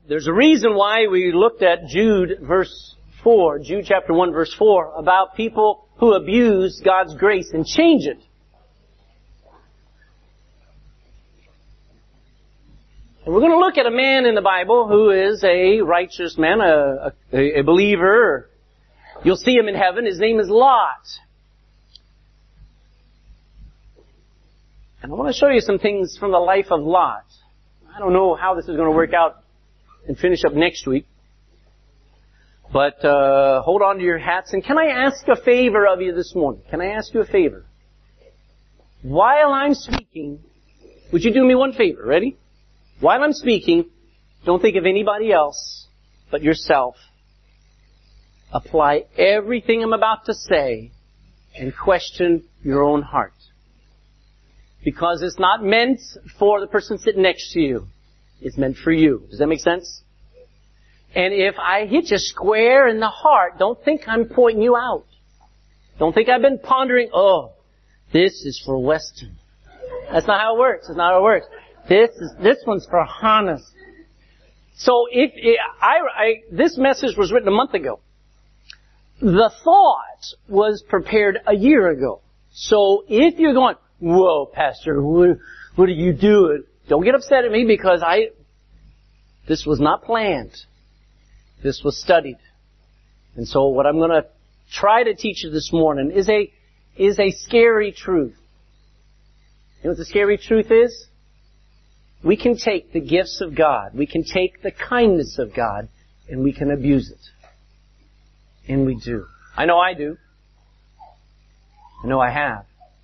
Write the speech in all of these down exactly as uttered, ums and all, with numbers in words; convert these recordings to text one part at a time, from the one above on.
There's a reason why we looked at Jude verse four, Jude chapter one verse four, about people who abuse God's grace and change it. And we're going to look at a man in the Bible who is a righteous man, a, a, a believer. You'll see him in heaven. His name is Lot. And I want to show you some things from the life of Lot. I don't know how this is going to work out and finish up next week. But uh hold on to your hats. And can I ask a favor of you this morning? Can I ask you a favor? While I'm speaking, would you do me one favor? Ready? While I'm speaking, don't think of anybody else but yourself. Apply everything I'm about to say and question your own heart. Because it's not meant for the person sitting next to you. It's meant for you. Does that make sense? And if I hit you square in the heart, don't think I'm pointing you out. Don't think I've been pondering, oh, this is for Weston. That's not how it works. That's not how it works. This is, this one's for Hannes. So if, I, I, this message was written a month ago. The thought was prepared a year ago. So if you're going, whoa, Pastor, what, what are you doing? Don't get upset at me because I, this was not planned. This was studied. And so what I'm going to try to teach you this morning is a, is a scary truth. You know what the scary truth is? We can take the gifts of God, we can take the kindness of God, and we can abuse it. And we do. I know I do. I know I have.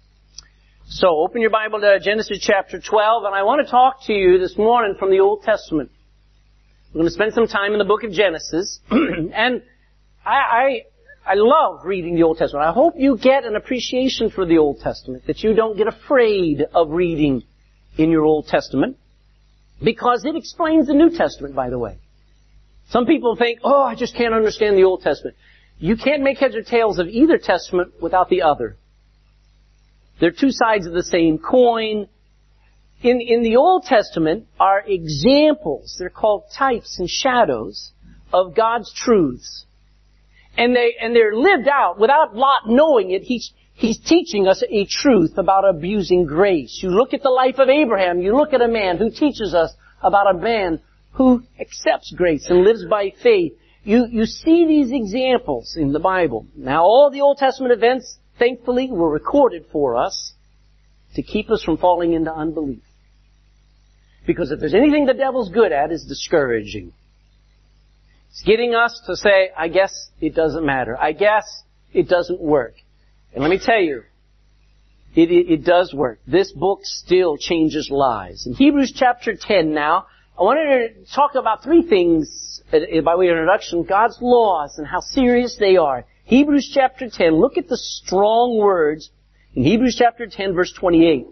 So open your Bible to Genesis chapter twelve, and I want to talk to you this morning from the Old Testament. We're going to spend some time in the book of Genesis. and I, I, I love reading the Old Testament. I hope you get an appreciation for the Old Testament, that you don't get afraid of reading in your Old Testament, because it explains the New Testament, by the way. Some people think, oh, I just can't understand the Old Testament. You can't make heads or tails of either testament without the other. They're two sides of the same coin. In, in the Old Testament are examples, they're called types and shadows, of God's truths. And they, and they're lived out without Lot knowing it. He's, he's teaching us a truth about abusing grace. You look at the life of Abraham, you look at a man who teaches us about a man who accepts grace and lives by faith. You, you see these examples in the Bible. Now all the Old Testament events, thankfully, were recorded for us to keep us from falling into unbelief. Because if there's anything the devil's good at, is discouraging. It's getting us to say, I guess it doesn't matter. I guess it doesn't work. And let me tell you, it, it, it does work. This book still changes lives. In Hebrews chapter ten now, I wanted to talk about three things by way of introduction. God's laws and how serious they are. Hebrews chapter ten, look at the strong words in Hebrews chapter ten verse twenty-eight.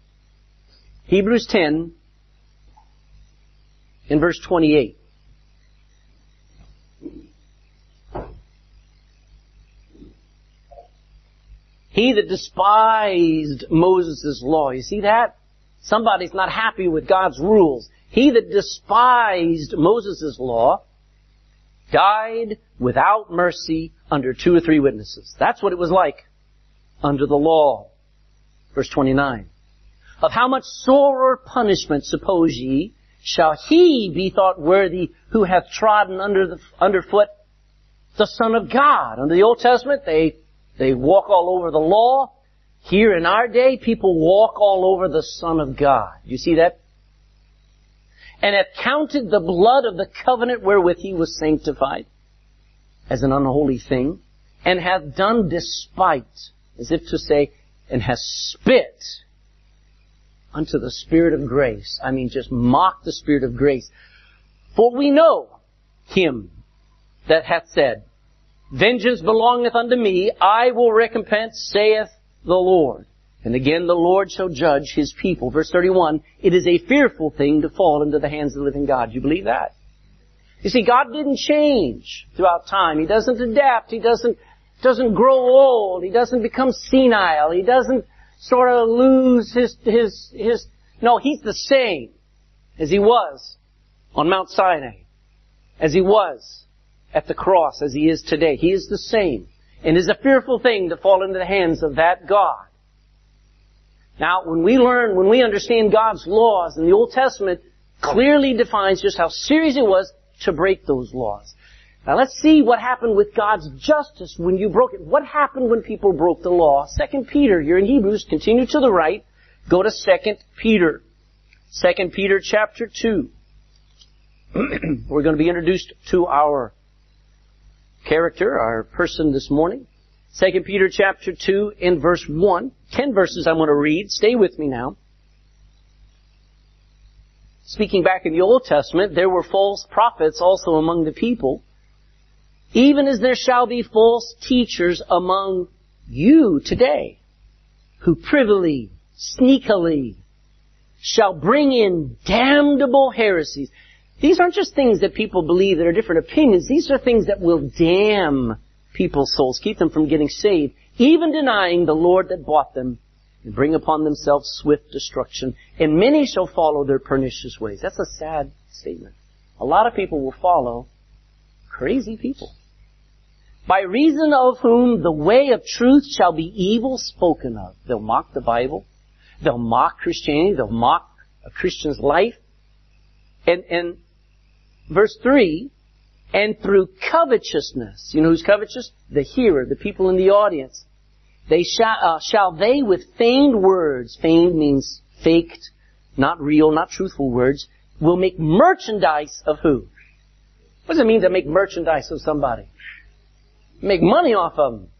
Hebrews ten in verse twenty-eight. He that despised Moses' law. You see that? Somebody's not happy with God's rules. He that despised Moses' law died without mercy under two or three witnesses. That's what it was like under the law. Verse twenty-nine. Of how much sorer punishment, suppose ye, shall he be thought worthy who hath trodden under the underfoot the Son of God? Under the Old Testament, they they walk all over the law. Here in our day, people walk all over the Son of God. You see that? And hath counted the blood of the covenant wherewith he was sanctified as an unholy thing, and hath done despite, as if to say, and hath spit unto the Spirit of grace. I mean, just mocked the Spirit of grace. For we know him that hath said, vengeance belongeth unto me, I will recompense, saith the Lord. And again, the Lord shall judge his people. Verse thirty-one, it is a fearful thing to fall into the hands of the living God. Do you believe that? You see, God didn't change throughout time. He doesn't adapt. He doesn't, doesn't grow old. He doesn't become senile. He doesn't sort of lose his, his, his, no, he's the same as he was on Mount Sinai. as He was at the cross, as He is today. He is the same. And it is a fearful thing to fall into the hands of that God. Now, when we learn, when we understand God's laws, and the Old Testament clearly defines just how serious it was to break those laws. Now let's see what happened with God's justice when you broke it. What happened when people broke the law? Second Peter, you're in Hebrews, continue to the right. Go to Second Peter. Second Peter chapter two. We're going to be introduced to our character, our person this morning. Second Peter chapter two in verse one. Ten verses I'm going to read. Stay with me now. Speaking back in the Old Testament, there were false prophets also among the people, even as there shall be false teachers among you today, who privily, sneakily, shall bring in damnable heresies. These aren't just things that people believe that are different opinions. These are things that will damn people's souls, keep them from getting saved, even denying the Lord that bought them, and bring upon themselves swift destruction. And many shall follow their pernicious ways. That's a sad statement. A lot of people will follow crazy people, by reason of whom the way of truth shall be evil spoken of. They'll mock the Bible. They'll mock Christianity. They'll mock a Christian's life. And, and verse three, and through covetousness, you know who's covetous? The hearer, the people in the audience. They shall, uh, shall they with feigned words, feigned means faked, not real, not truthful words, will make merchandise of who? What does it mean to make merchandise of somebody? Make money off of them.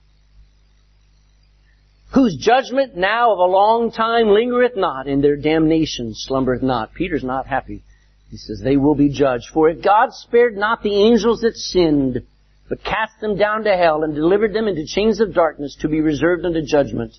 Whose judgment now of a long time lingereth not, and their damnation slumbereth not. Peter's not happy. He says, they will be judged. For if God spared not the angels that sinned, but cast them down to hell, and delivered them into chains of darkness to be reserved unto judgment,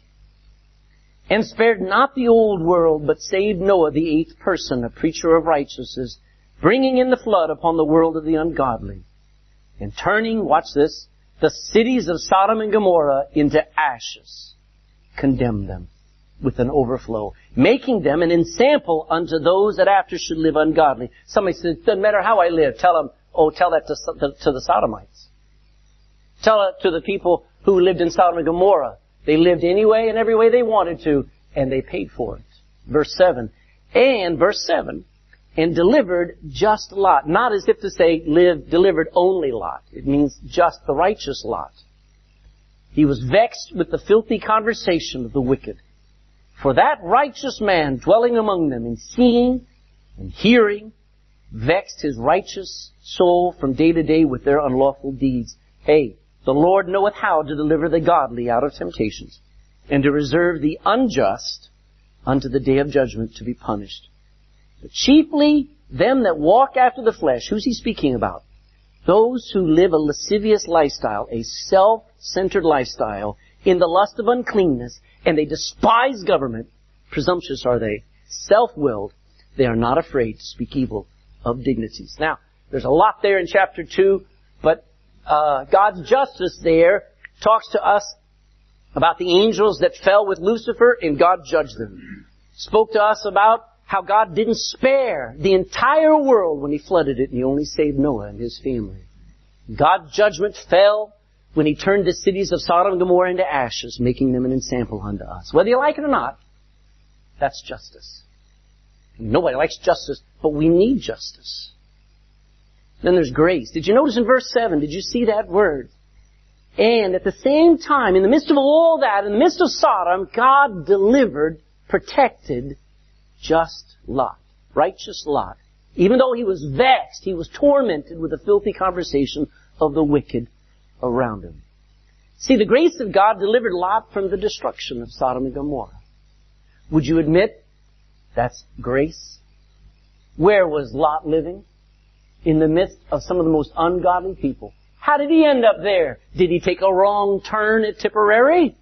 and spared not the old world, but saved Noah, the eighth person, a preacher of righteousness, bringing in the flood upon the world of the ungodly, and turning, watch this, the cities of Sodom and Gomorrah into ashes, condemned them with an overflow, making them an ensample unto those that after should live ungodly. Somebody says, it doesn't matter how I live. Tell them, oh, tell that to, to, to the Sodomites. Tell it to the people who lived in Sodom and Gomorrah. They lived any way and every way they wanted to, and they paid for it. Verse seven. And, verse seven, and delivered just Lot. Not as if to say, live, delivered only Lot. It means just the righteous Lot. He was vexed with the filthy conversation of the wicked. For that righteous man dwelling among them and seeing and hearing vexed his righteous soul from day to day with their unlawful deeds. Hey, the Lord knoweth how to deliver the godly out of temptations, and to reserve the unjust unto the day of judgment to be punished. But chiefly them that walk after the flesh. Who's he speaking about? Those who live a lascivious lifestyle, a self-centered lifestyle, in the lust of uncleanness, and they despise government. Presumptuous are they, self-willed. They are not afraid to speak evil of dignities. Now, there's a lot there in chapter two, but uh, God's justice there talks to us about the angels that fell with Lucifer, and God judged them. Spoke to us about how God didn't spare the entire world when He flooded it, and He only saved Noah and his family. God's judgment fell when He turned the cities of Sodom and Gomorrah into ashes, making them an ensample unto us. Whether you like it or not, that's justice. Nobody likes justice, but we need justice. Then there's grace. Did you notice in verse seven, did you see that word? And at the same time, in the midst of all that, in the midst of Sodom, God delivered, protected just Lot, righteous Lot. Even though he was vexed, he was tormented with the filthy conversation of the wicked around him. See, the grace of God delivered Lot from the destruction of Sodom and Gomorrah. Would you admit that's grace? Where was Lot living? In the midst of some of the most ungodly people. How did he end up there? Did he take a wrong turn at Tipperary?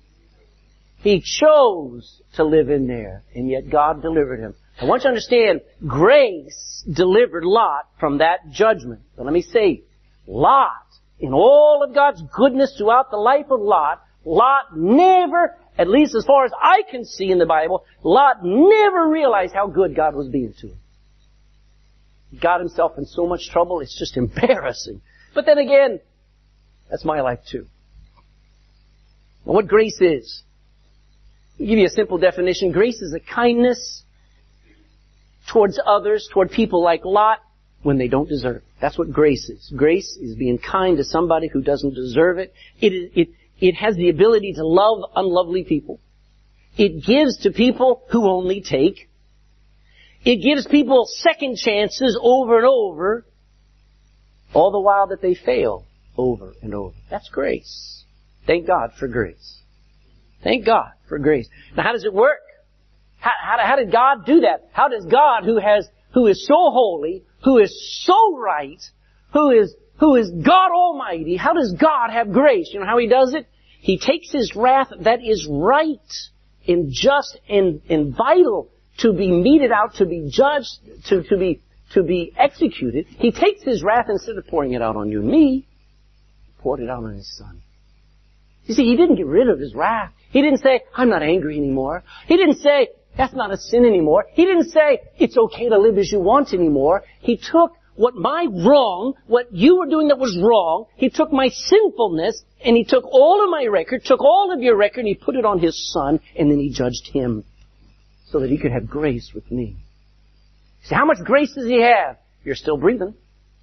He chose to live in there, and yet God delivered him. I want you to understand, grace delivered Lot from that judgment. But let me say, Lot, in all of God's goodness throughout the life of Lot, Lot never, at least as far as I can see in the Bible, Lot never realized how good God was being to him. got himself in so much trouble, it's just embarrassing. But then again, that's my life too. Now, what grace is? I'll give you a simple definition. Grace is a kindness towards others, toward people like Lot, when they don't deserve it. That's what grace is. Grace is being kind to somebody who doesn't deserve it. It, it, it has the ability to love unlovely people. It gives to people who only take. It gives people second chances over and over, all the while that they fail over and over. That's grace. Thank God for grace. Thank God for grace. Now, how does it work? How, how, how did God do that? How does God, who has, who is so holy, who is so right, who is, who is God Almighty, how does God have grace? You know how He does it? He takes His wrath that is right and just and, and vital to be meted out, to be judged, to, to be, to be executed. He takes His wrath, instead of pouring it out on you and me, He poured it out on His Son. You see, He didn't get rid of His wrath. He didn't say, I'm not angry anymore. He didn't say, that's not a sin anymore. He didn't say, it's okay to live as you want anymore. He took what my wrong, what you were doing that was wrong, He took my sinfulness, and He took all of my record, took all of your record, and He put it on His Son, and then He judged Him, so that He could have grace with me. See, how much grace does He have? You're still breathing.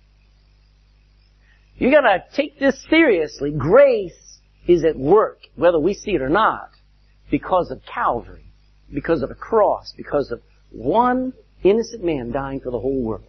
You gotta take this seriously. Grace is at work, whether we see it or not, because of Calvary, because of a cross, because of one innocent man dying for the whole world.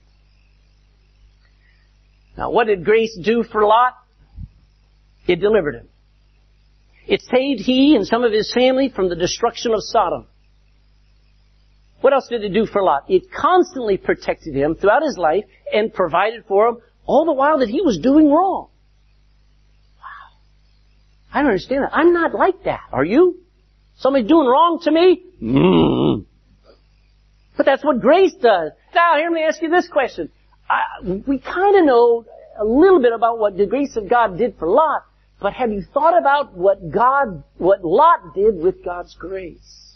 Now, what did grace do for Lot? It delivered him. It saved he and some of his family from the destruction of Sodom. What else did it do for Lot? It constantly protected him throughout his life and provided for him all the while that he was doing wrong. Wow. I don't understand that. I'm not like that. Are you? Somebody's doing wrong to me? Mm. But that's what grace does. Now, here, let me ask you this question. I, we kind of know a little bit about what the grace of God did for Lot, but have you thought about what God, what Lot did with God's grace?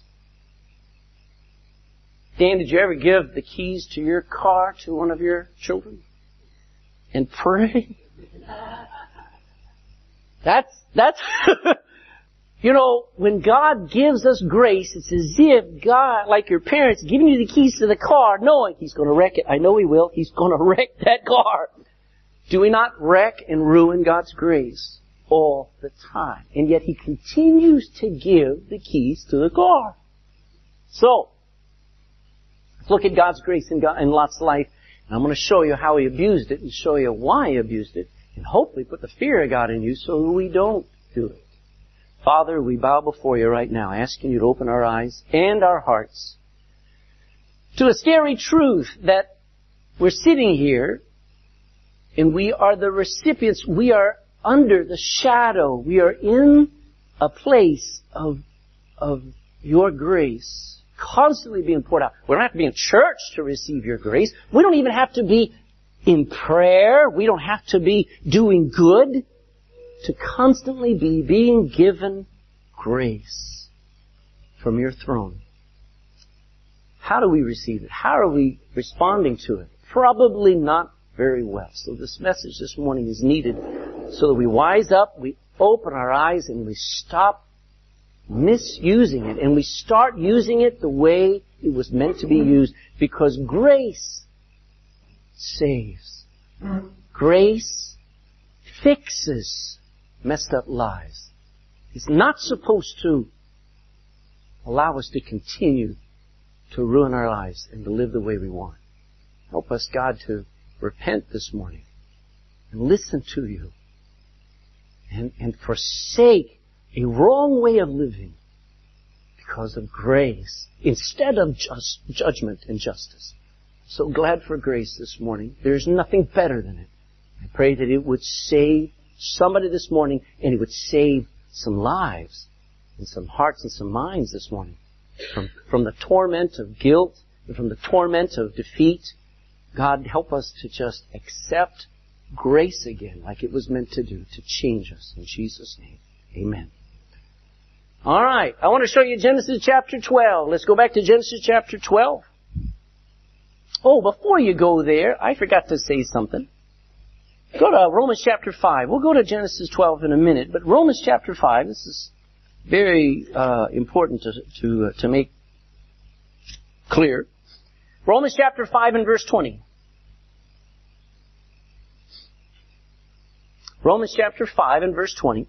Dan, did you ever give the keys to your car to one of your children? And pray? That's, that's, you know, when God gives us grace, it's as if God, like your parents, giving you the keys to the car, knowing He's going to wreck it. I know He will. He's going to wreck that car. Do we not wreck and ruin God's grace all the time? And yet He continues to give the keys to the car. So, let's look at God's grace in, God, in Lot's life. And I'm going to show you how he abused it and show you why he abused it. And hopefully put the fear of God in you so that we don't do it. Father, we bow before you right now, asking you to open our eyes and our hearts to a scary truth that we're sitting here and we are the recipients. We are under the shadow. We are in a place of, of your grace constantly being poured out. We don't have to be in church to receive your grace. We don't even have to be in prayer. We don't have to be doing good to constantly be being given grace from your throne. How do we receive it? How are we responding to it? Probably not very well. So this message this morning is needed so that we wise up, we open our eyes, and we stop misusing it, and we start using it the way it was meant to be used, because grace saves. Grace fixes messed up lives. It's not supposed to allow us to continue to ruin our lives and to live the way we want. Help us, God, to repent this morning and listen to you and, and forsake a wrong way of living because of grace instead of just judgment and justice. So glad for grace this morning. There's nothing better than it. I pray that it would save somebody this morning, and it would save some lives and some hearts and some minds this morning from, from the torment of guilt and from the torment of defeat. God, help us to just accept grace again like it was meant to do, to change us. In Jesus' name, amen. All right, I want to show you Genesis chapter twelve. Let's go back to Genesis chapter twelve. Oh, before you go there, I forgot to say something. Go to Romans chapter five. We'll go to Genesis twelve in a minute, but Romans chapter five, this is very uh, important to to, uh, to make clear. Romans chapter five and verse twenty. Romans chapter five and verse twenty.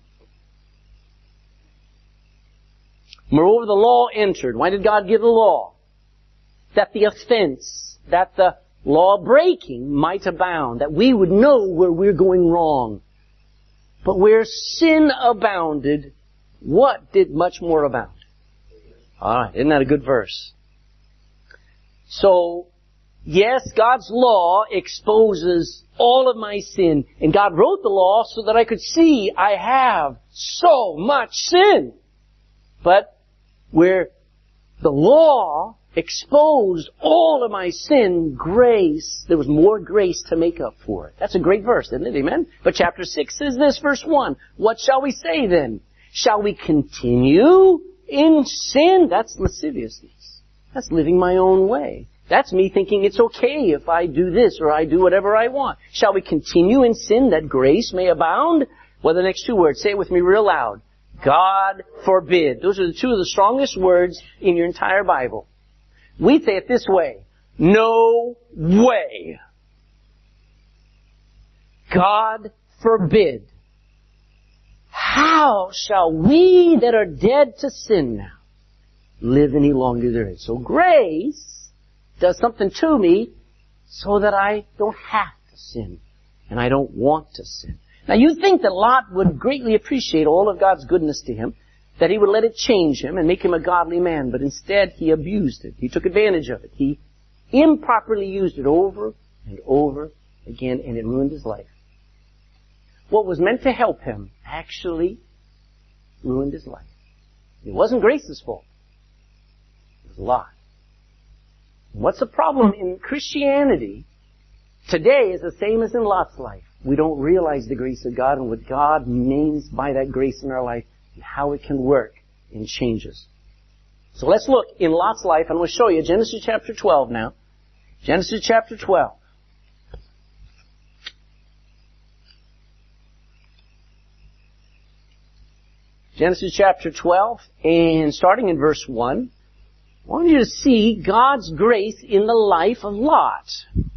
Moreover, the law entered. Why did God give the law? That the offense, that the law breaking might abound, that we would know where we're going wrong. But where sin abounded, what did much more abound? Alright, isn't that a good verse? So, yes, God's law exposes all of my sin, and God wrote the law so that I could see I have so much sin. But where the law exposed all of my sin, grace, there was more grace to make up for it. That's a great verse, isn't it? Amen? But chapter six says this, verse one. What shall we say then? Shall we continue in sin? That's lasciviousness. That's living my own way. That's me thinking it's okay if I do this or I do whatever I want. Shall we continue in sin that grace may abound? Well, the next two words, say it with me real loud. God forbid. Those are the two of the strongest words in your entire Bible. We say it this way. No way. God forbid. How shall we that are dead to sin now live any longer therein? So grace does something to me so that I don't have to sin. And I don't want to sin. Now you think that Lot would greatly appreciate all of God's goodness to him, that he would let it change him and make him a godly man, but instead he abused it. He took advantage of it. He improperly used it over and over again, and it ruined his life. What was meant to help him actually ruined his life. It wasn't Grace's fault. It was Lot. What's the problem in Christianity today is the same as in Lot's life. We don't realize the grace of God and what God means by that grace in our life and how it can work and change us. So let's look in Lot's life, and we'll show you Genesis chapter twelve now. Genesis chapter twelve. Genesis chapter twelve, and starting in verse one, I want you to see God's grace in the life of Lot.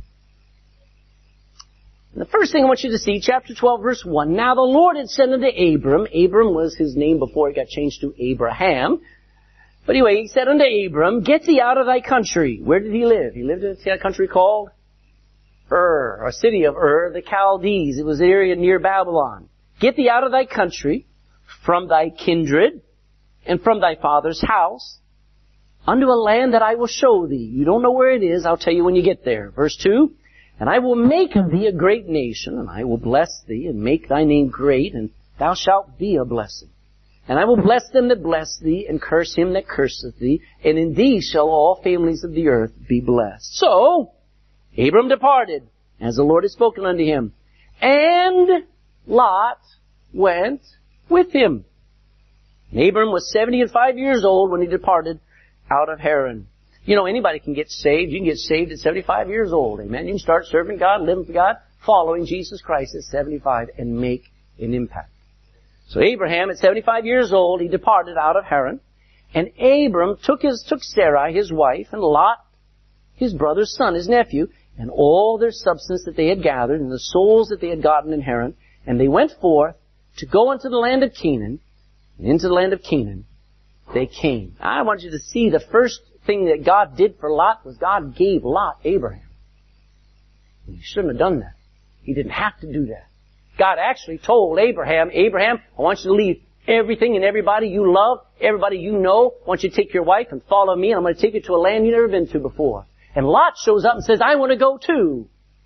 The first thing I want you to see, chapter twelve, verse one. Now the Lord had said unto Abram, Abram was his name before it got changed to Abraham. But anyway, he said unto Abram, get thee out of thy country. Where did he live? He lived in a country called Ur, or city of Ur, the Chaldees. It was the area near Babylon. Get thee out of thy country, from thy kindred, and from thy father's house, unto a land that I will show thee. You don't know where it is, I'll tell you when you get there. Verse two. And I will make of thee a great nation, and I will bless thee, and make thy name great, and thou shalt be a blessing. And I will bless them that bless thee, and curse him that curseth thee, and in thee shall all families of the earth be blessed. So, Abram departed, as the Lord had spoken unto him, and Lot went with him. And Abram was seventy and five years old when he departed out of Haran. You know, anybody can get saved. You can get saved at seventy-five years old. Amen. You can start serving God, living for God, following Jesus Christ at seventy-five and make an impact. So Abraham, at seventy-five years old, he departed out of Haran. And Abram took his, took Sarai, his wife, and Lot, his brother's son, his nephew, and all their substance that they had gathered, and the souls that they had gotten in Haran. And they went forth to go into the land of Canaan. And into the land of Canaan they came. I want you to see the first thing that God did for Lot was God gave Lot Abraham. He shouldn't have done that. He didn't have to do that. God actually told Abraham, Abraham, I want you to leave everything and everybody you love, everybody you know. I want you to take your wife and follow me, and I'm going to take you to a land you've never been to before. And Lot shows up and says, I want to go too.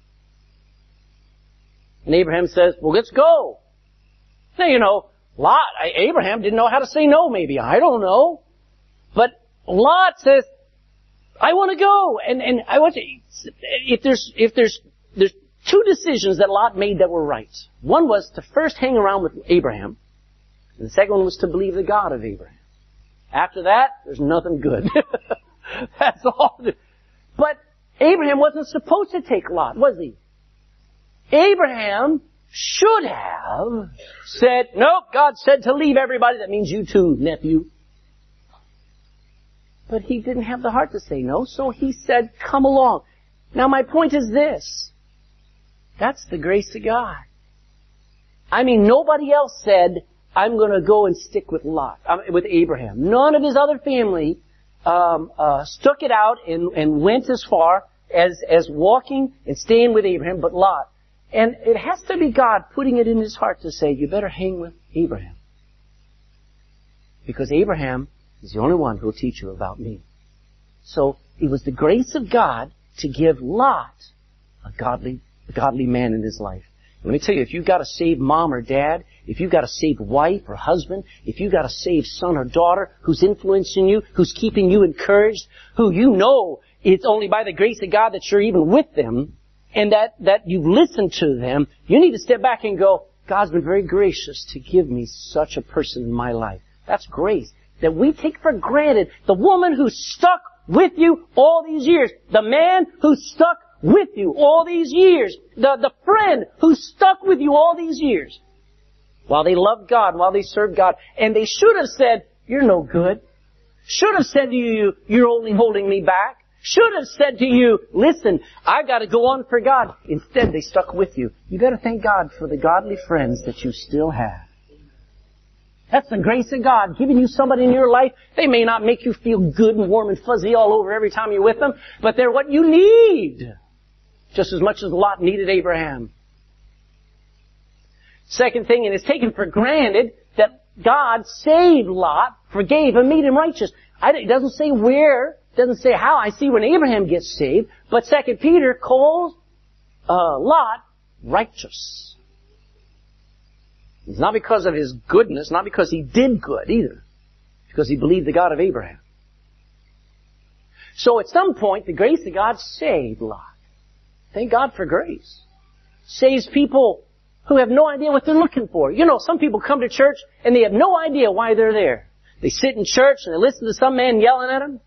And Abraham says, well, let's go. Now, you know, Lot, Abraham didn't know how to say no, maybe. I don't know. But Lot says, I want to go. And, and I want to, if there's, if there's, there's two decisions that Lot made that were right. One was to first hang around with Abraham. And the second one was to believe the God of Abraham. After that, there's nothing good. That's all. But Abraham wasn't supposed to take Lot, was he? Abraham should have said, nope, God said to leave everybody. That means you too, nephew. But he didn't have the heart to say no, so he said, come along. Now my point is this. That's the grace of God. I mean, nobody else said, I'm going to go and stick with Lot, um, with Abraham. None of his other family um, uh, stuck it out and, and went as far as, as walking and staying with Abraham, but Lot. And it has to be God putting it in his heart to say, you better hang with Abraham. Because Abraham is the only one who will teach you about me. So it was the grace of God to give Lot a godly, a godly man in his life. Let me tell you, if you've got a saved mom or dad, if you've got a saved wife or husband, if you've got a saved son or daughter who's influencing you, who's keeping you encouraged, who you know it's only by the grace of God that you're even with them, and that, that you've listened to them, you need to step back and go, God's been very gracious to give me such a person in my life. That's grace that we take for granted. The woman who stuck with you all these years, the man who stuck with you all these years, the, the friend who stuck with you all these years, while they loved God, while they served God, and they should have said, you're no good. Should have said to you, you're only holding me back. Should have said to you, listen, I've got to go on for God. Instead, they stuck with you. You got to thank God for the godly friends that you still have. That's the grace of God, giving you somebody in your life. They may not make you feel good and warm and fuzzy all over every time you're with them, but they're what you need. Just as much as Lot needed Abraham. Second thing, and it's taken for granted that God saved Lot, forgave him, made him righteous. I, it doesn't say where, it doesn't say how. I see when Abraham gets saved, but Second Peter calls uh, Lot righteous. It's not because of his goodness, not because he did good either. It's because he believed the God of Abraham. So at some point, the grace of God saved Lot. Thank God for grace. Saves people who have no idea what they're looking for. You know, some people come to church and they have no idea why they're there. They sit in church and they listen to some man yelling at them.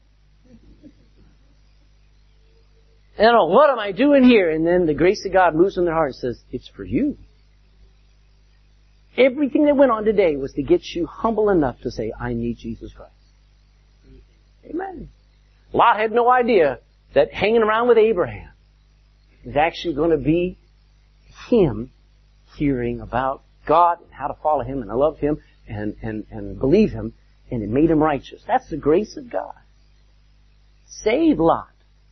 And oh, what am I doing here? And then the grace of God moves in their heart and says, it's for you. Everything that went on today was to get you humble enough to say, I need Jesus Christ. Amen. Lot had no idea that hanging around with Abraham is actually going to be him hearing about God and how to follow Him and love Him and, and, and believe Him, and it made him righteous. That's the grace of God. Save Lot.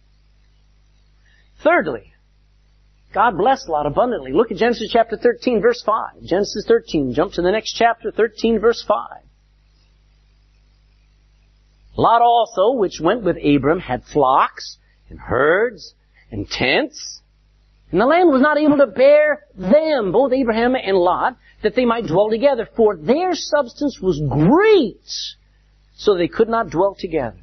Thirdly, God blessed Lot abundantly. Look at Genesis chapter thirteen, verse five. Genesis thirteen. Jump to the next chapter, thirteen, verse five. Lot also, which went with Abram, had flocks and herds and tents. And the land was not able to bear them, both Abraham and Lot, that they might dwell together. For their substance was great, so they could not dwell together.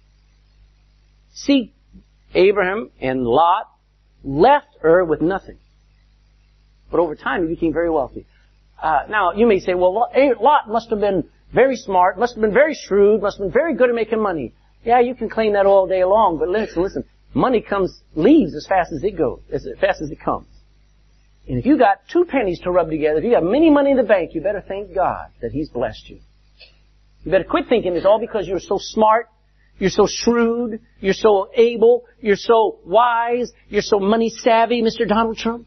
See, Abraham and Lot left Ur with nothing. But over time, he became very wealthy. Uh, now, you may say, well, Lot must have been very smart, must have been very shrewd, must have been very good at making money. Yeah, you can claim that all day long, but listen, listen. Money comes, leaves as fast as it goes, as fast as it comes. And if you got two pennies to rub together, if you got many money in the bank, you better thank God that He's blessed you. You better quit thinking it's all because you're so smart, you're so shrewd, you're so able, you're so wise, you're so money savvy, Mister Donald Trump.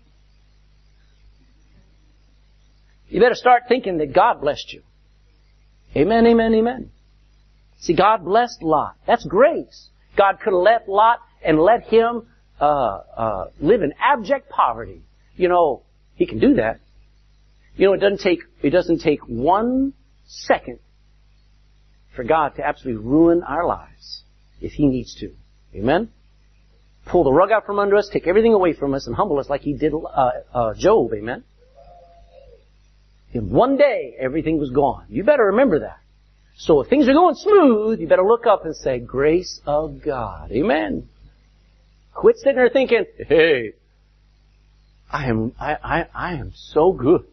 You better start thinking that God blessed you. Amen, amen, amen. See, God blessed Lot. That's grace. God could have left Lot and let him uh, uh, live in abject poverty. You know, He can do that. You know, it doesn't take it doesn't take one second for God to absolutely ruin our lives if He needs to. Amen? Pull the rug out from under us, take everything away from us, and humble us like He did uh, uh, Job. Amen? In one day, everything was gone. You better remember that. So if things are going smooth, you better look up and say, grace of God. Amen? Quit sitting there thinking, hey, I am, I, I, I am so good.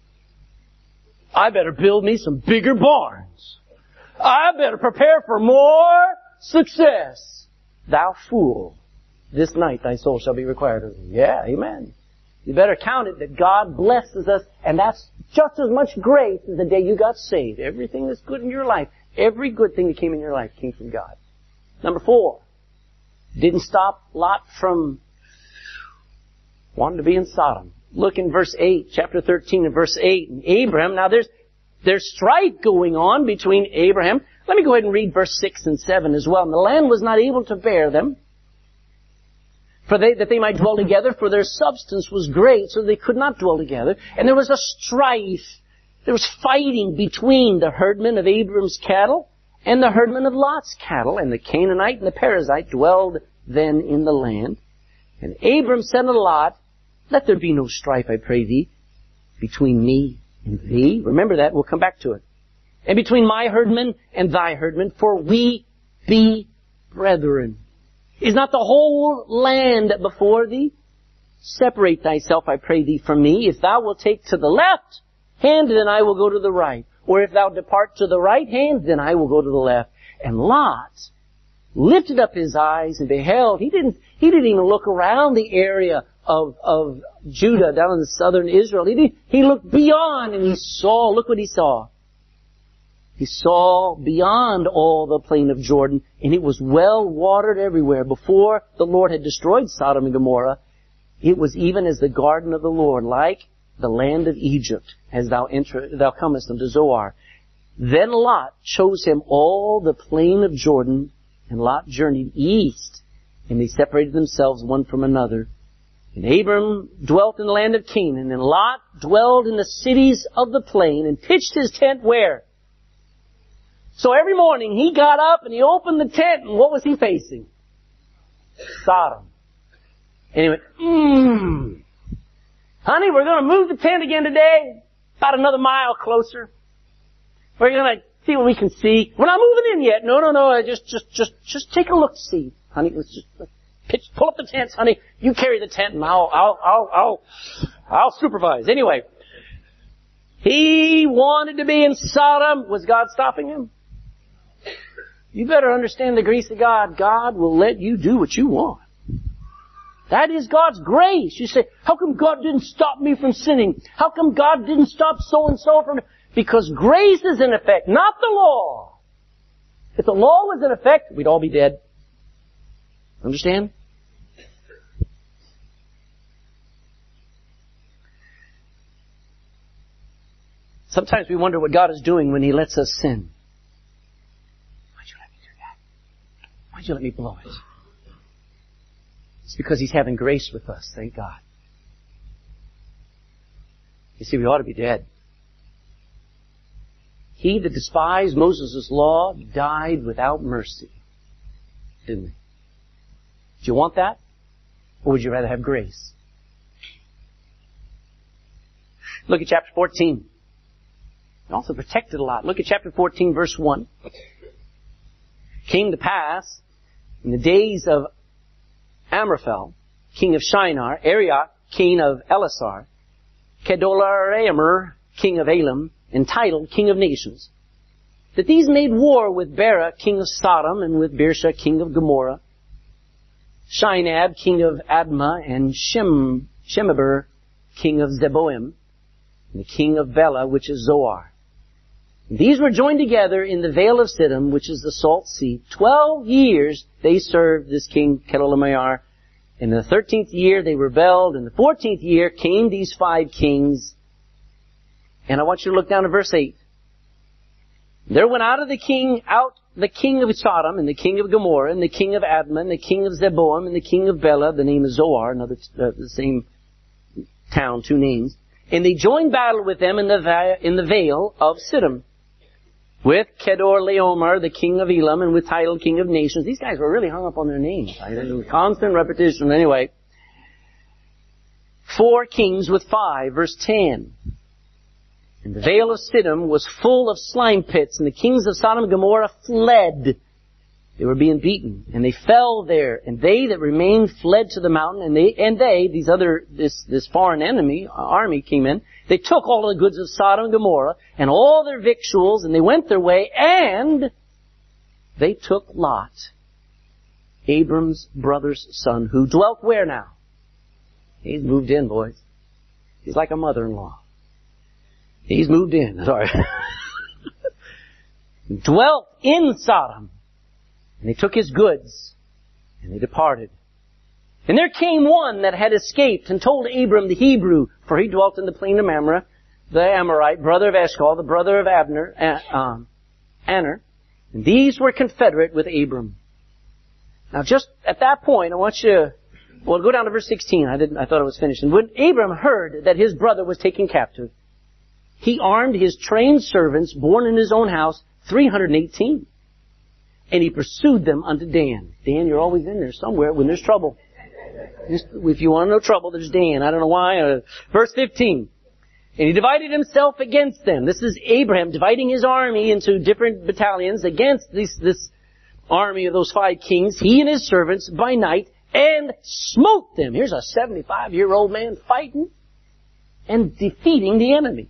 I better build me some bigger barns. I better prepare for more success. Thou fool. this night thy soul shall be required of thee. Yeah, amen. You better count it that God blesses us, and that's just as much grace as the day you got saved. Everything that's good in your life, every good thing that came in your life came from God. Number four, didn't stop Lot from wanting to be in Sodom. Look in verse eight, chapter thirteen and verse eight. And Abraham, now there's, there's strife going on between Abraham. Let me go ahead and read verse six and seven as well. And the land was not able to bear them, for they, that they might dwell together, for their substance was great, so they could not dwell together. And there was a strife. There was fighting between the herdmen of Abram's cattle and the herdmen of Lot's cattle. And the Canaanite and the Perizzite dwelled then in the land. And Abram said unto Lot, let there be no strife, I pray thee, between me and thee. Remember that, we'll come back to it. And between my herdmen and thy herdmen, for we be brethren. Is not the whole land before thee? Separate thyself, I pray thee, from me. If thou wilt take to the left hand, then I will go to the right. Or if thou depart to the right hand, then I will go to the left. And Lot lifted up his eyes and beheld. He didn't, he didn't even look around the area of, of Judah down in the southern Israel. He did, he looked beyond and he saw, look what he saw. He saw beyond all the plain of Jordan, and it was well watered everywhere. Before the Lord had destroyed Sodom and Gomorrah, it was even as the garden of the Lord, like the land of Egypt, as thou enter, thou comest unto Zoar. Then Lot chose him all the plain of Jordan, and Lot journeyed east, and they separated themselves one from another. And Abram dwelt in the land of Canaan, and Lot dwelled in the cities of the plain, and pitched his tent where? So every morning he got up and he opened the tent, and what was he facing? Sodom. And he went, mmm, honey, we're going to move the tent again today, about another mile closer. We're going to see what we can see. We're not moving in yet. No, no, no, just, just, just, just take a look, see, honey. Let's just let's pitch, pull up the tents, honey. You carry the tent, and I'll, I'll, I'll, I'll, I'll supervise. Anyway, he wanted to be in Sodom. Was God stopping him? You better understand the grace of God. God will let you do what you want. That is God's grace. You say, how come God didn't stop me from sinning? How come God didn't stop so-and-so from... Because grace is in effect, not the law. If the law was in effect, we'd all be dead. Understand? Sometimes we wonder what God is doing when He lets us sin. Why'd you let me blow it? It's because He's having grace with us, thank God. You see, we ought to be dead. He that despised Moses' law died without mercy. Didn't he? Do you want that? Or would you rather have grace? Look at chapter fourteen. He also protected a lot. Look at chapter fourteen, verse one. Came to pass in the days of Amraphel, king of Shinar, Arioch, king of Elasar, Kedorlaomer, king of Elam, entitled king of nations, that these made war with Bera, king of Sodom, and with Birsha, king of Gomorrah, Shinab, king of Admah, and Shem, Shemeber, king of Zeboim, and the king of Bela, which is Zoar. These were joined together in the vale of Siddim, which is the salt sea. Twelve years they served this king Kedorlaomer. In the thirteenth year they rebelled. In the fourteenth year came these five kings. And I want you to look down at verse eight. There went out of the king, out the king of Sodom, and the king of Gomorrah, and the king of Admah, and the king of Zeboim, and the king of Bela, the name of Zoar, another, uh, the same town, two names. And they joined battle with them in the, va- in the vale of Siddim, with Kedorlaomer, the king of Elam, and with Tidal, king of nations. These guys were really hung up on their names. Constant repetition. Anyway. Four kings with five. Verse ten. And the vale of Siddim was full of slime pits, and the kings of Sodom and Gomorrah fled. They were being beaten, and they fell there. And they that remained fled to the mountain, and they, and they, these other, this, this foreign enemy, army came in. They took all the goods of Sodom and Gomorrah, and all their victuals, and they went their way, and they took Lot, Abram's brother's son, who dwelt where now? He's moved in, boys. He's like a mother-in-law. He's moved in. Sorry. Dwelt in Sodom. And they took his goods, and they departed. And there came one that had escaped, and told Abram the Hebrew, for he dwelt in the plain of Mamre, the Amorite, brother of Eshcol, the brother of Abner, um, Aner. And these were confederate with Abram. Now just at that point, I want you to, well, go down to verse sixteen. I didn't, I thought it was finished. And when Abram heard that his brother was taken captive, he armed his trained servants, born in his own house, three hundred eighteen. And he pursued them unto Dan. Dan, you're always in there somewhere when there's trouble. Just, if you want to know trouble, there's Dan. I don't know why. Uh, verse fifteen. And he divided himself against them. This is Abraham dividing his army into different battalions against this, this army of those five kings, he and his servants, by night, and smote them. Here's a seventy-five-year-old man fighting and defeating the enemy.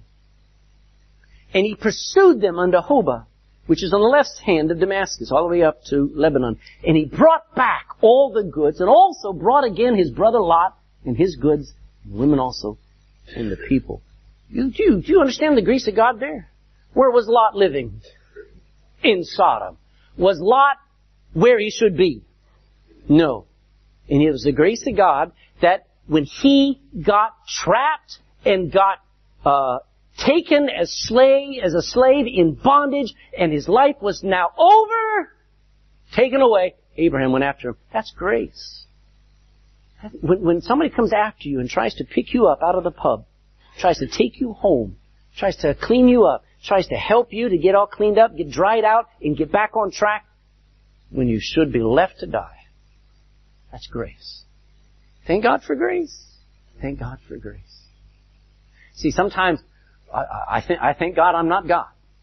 And he pursued them unto Hobah, which is on the left hand of Damascus, all the way up to Lebanon. And he brought back all the goods, and also brought again his brother Lot, and his goods, and women also, and the people. You, do, you, do you understand the grace of God there? Where was Lot living? In Sodom. Was Lot where he should be? No. And it was the grace of God that when he got trapped and got uh taken as slave, as a slave in bondage, and his life was now over, taken away, Abraham went after him. That's grace. When, when somebody comes after you and tries to pick you up out of the pub, tries to take you home, tries to clean you up, tries to help you to get all cleaned up, get dried out, and get back on track, when you should be left to die. That's grace. Thank God for grace. Thank God for grace. See, sometimes I, I, think, I thank God I'm not God.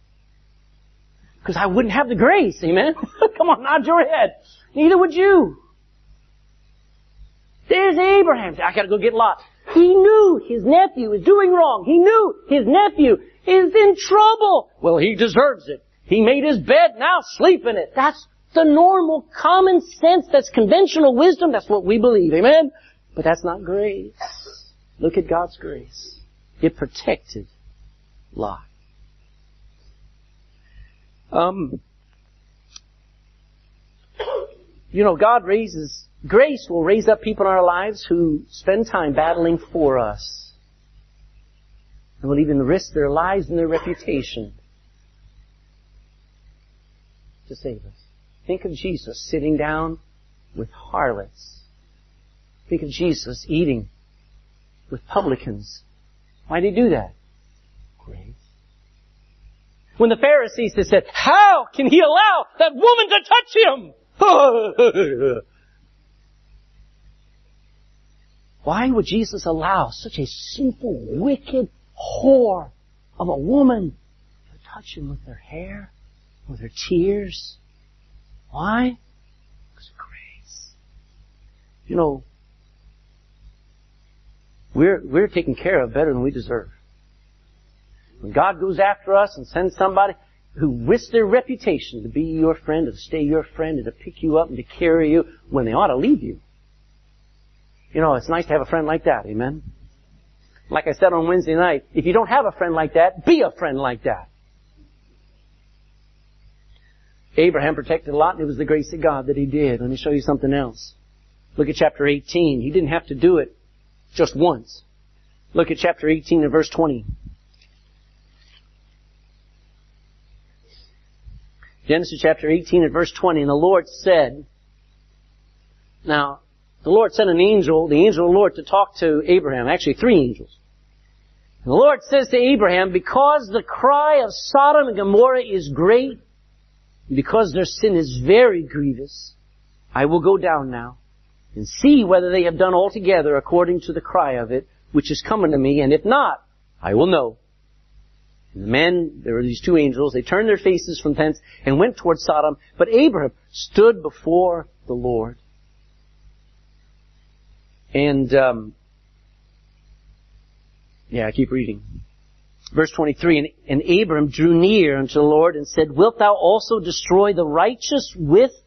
Because I wouldn't have the grace, amen? Come on, nod your head. Neither would you. There's Abraham. I gotta go get Lot. He knew his nephew was doing wrong. He knew his nephew is in trouble. Well, he deserves it. He made his bed, now sleep in it. That's the normal common sense. That's conventional wisdom. That's what we believe, amen? But that's not grace. Look at God's grace. It protected Lot. Um, you know, God raises, grace will raise up people in our lives who spend time battling for us. And will even risk their lives and their reputation to save us. Think of Jesus sitting down with harlots. Think of Jesus eating with publicans. Why did he do that? Grace. When the Pharisees had said, how can he allow that woman to touch him? Why would Jesus allow such a sinful, wicked whore of a woman to touch him with her hair, with her tears? Why? Because of grace. You know, we're, we're taken care of better than we deserve. When God goes after us and sends somebody who risks their reputation to be your friend, or to stay your friend, and to pick you up and to carry you when they ought to leave you. You know, it's nice to have a friend like that, amen? Like I said on Wednesday night, if you don't have a friend like that, be a friend like that. Abraham protected Lot, and it was the grace of God that he did. Let me show you something else. Look at chapter eighteen. He didn't have to do it just once. Look at chapter eighteen and verse twenty. Genesis chapter eighteen and verse twenty. And the Lord said, now, the Lord sent an angel, the angel of the Lord, to talk to Abraham. Actually, three angels. And the Lord says to Abraham, because the cry of Sodom and Gomorrah is great, because their sin is very grievous, I will go down now and see whether they have done altogether according to the cry of it, which is coming to me, and if not, I will know. And the men, there were these two angels, they turned their faces from thence and went toward Sodom, but Abraham stood before the Lord. And, um, yeah, I keep reading. Verse twenty-three, and, and Abram drew near unto the Lord and said, wilt thou also destroy the righteous with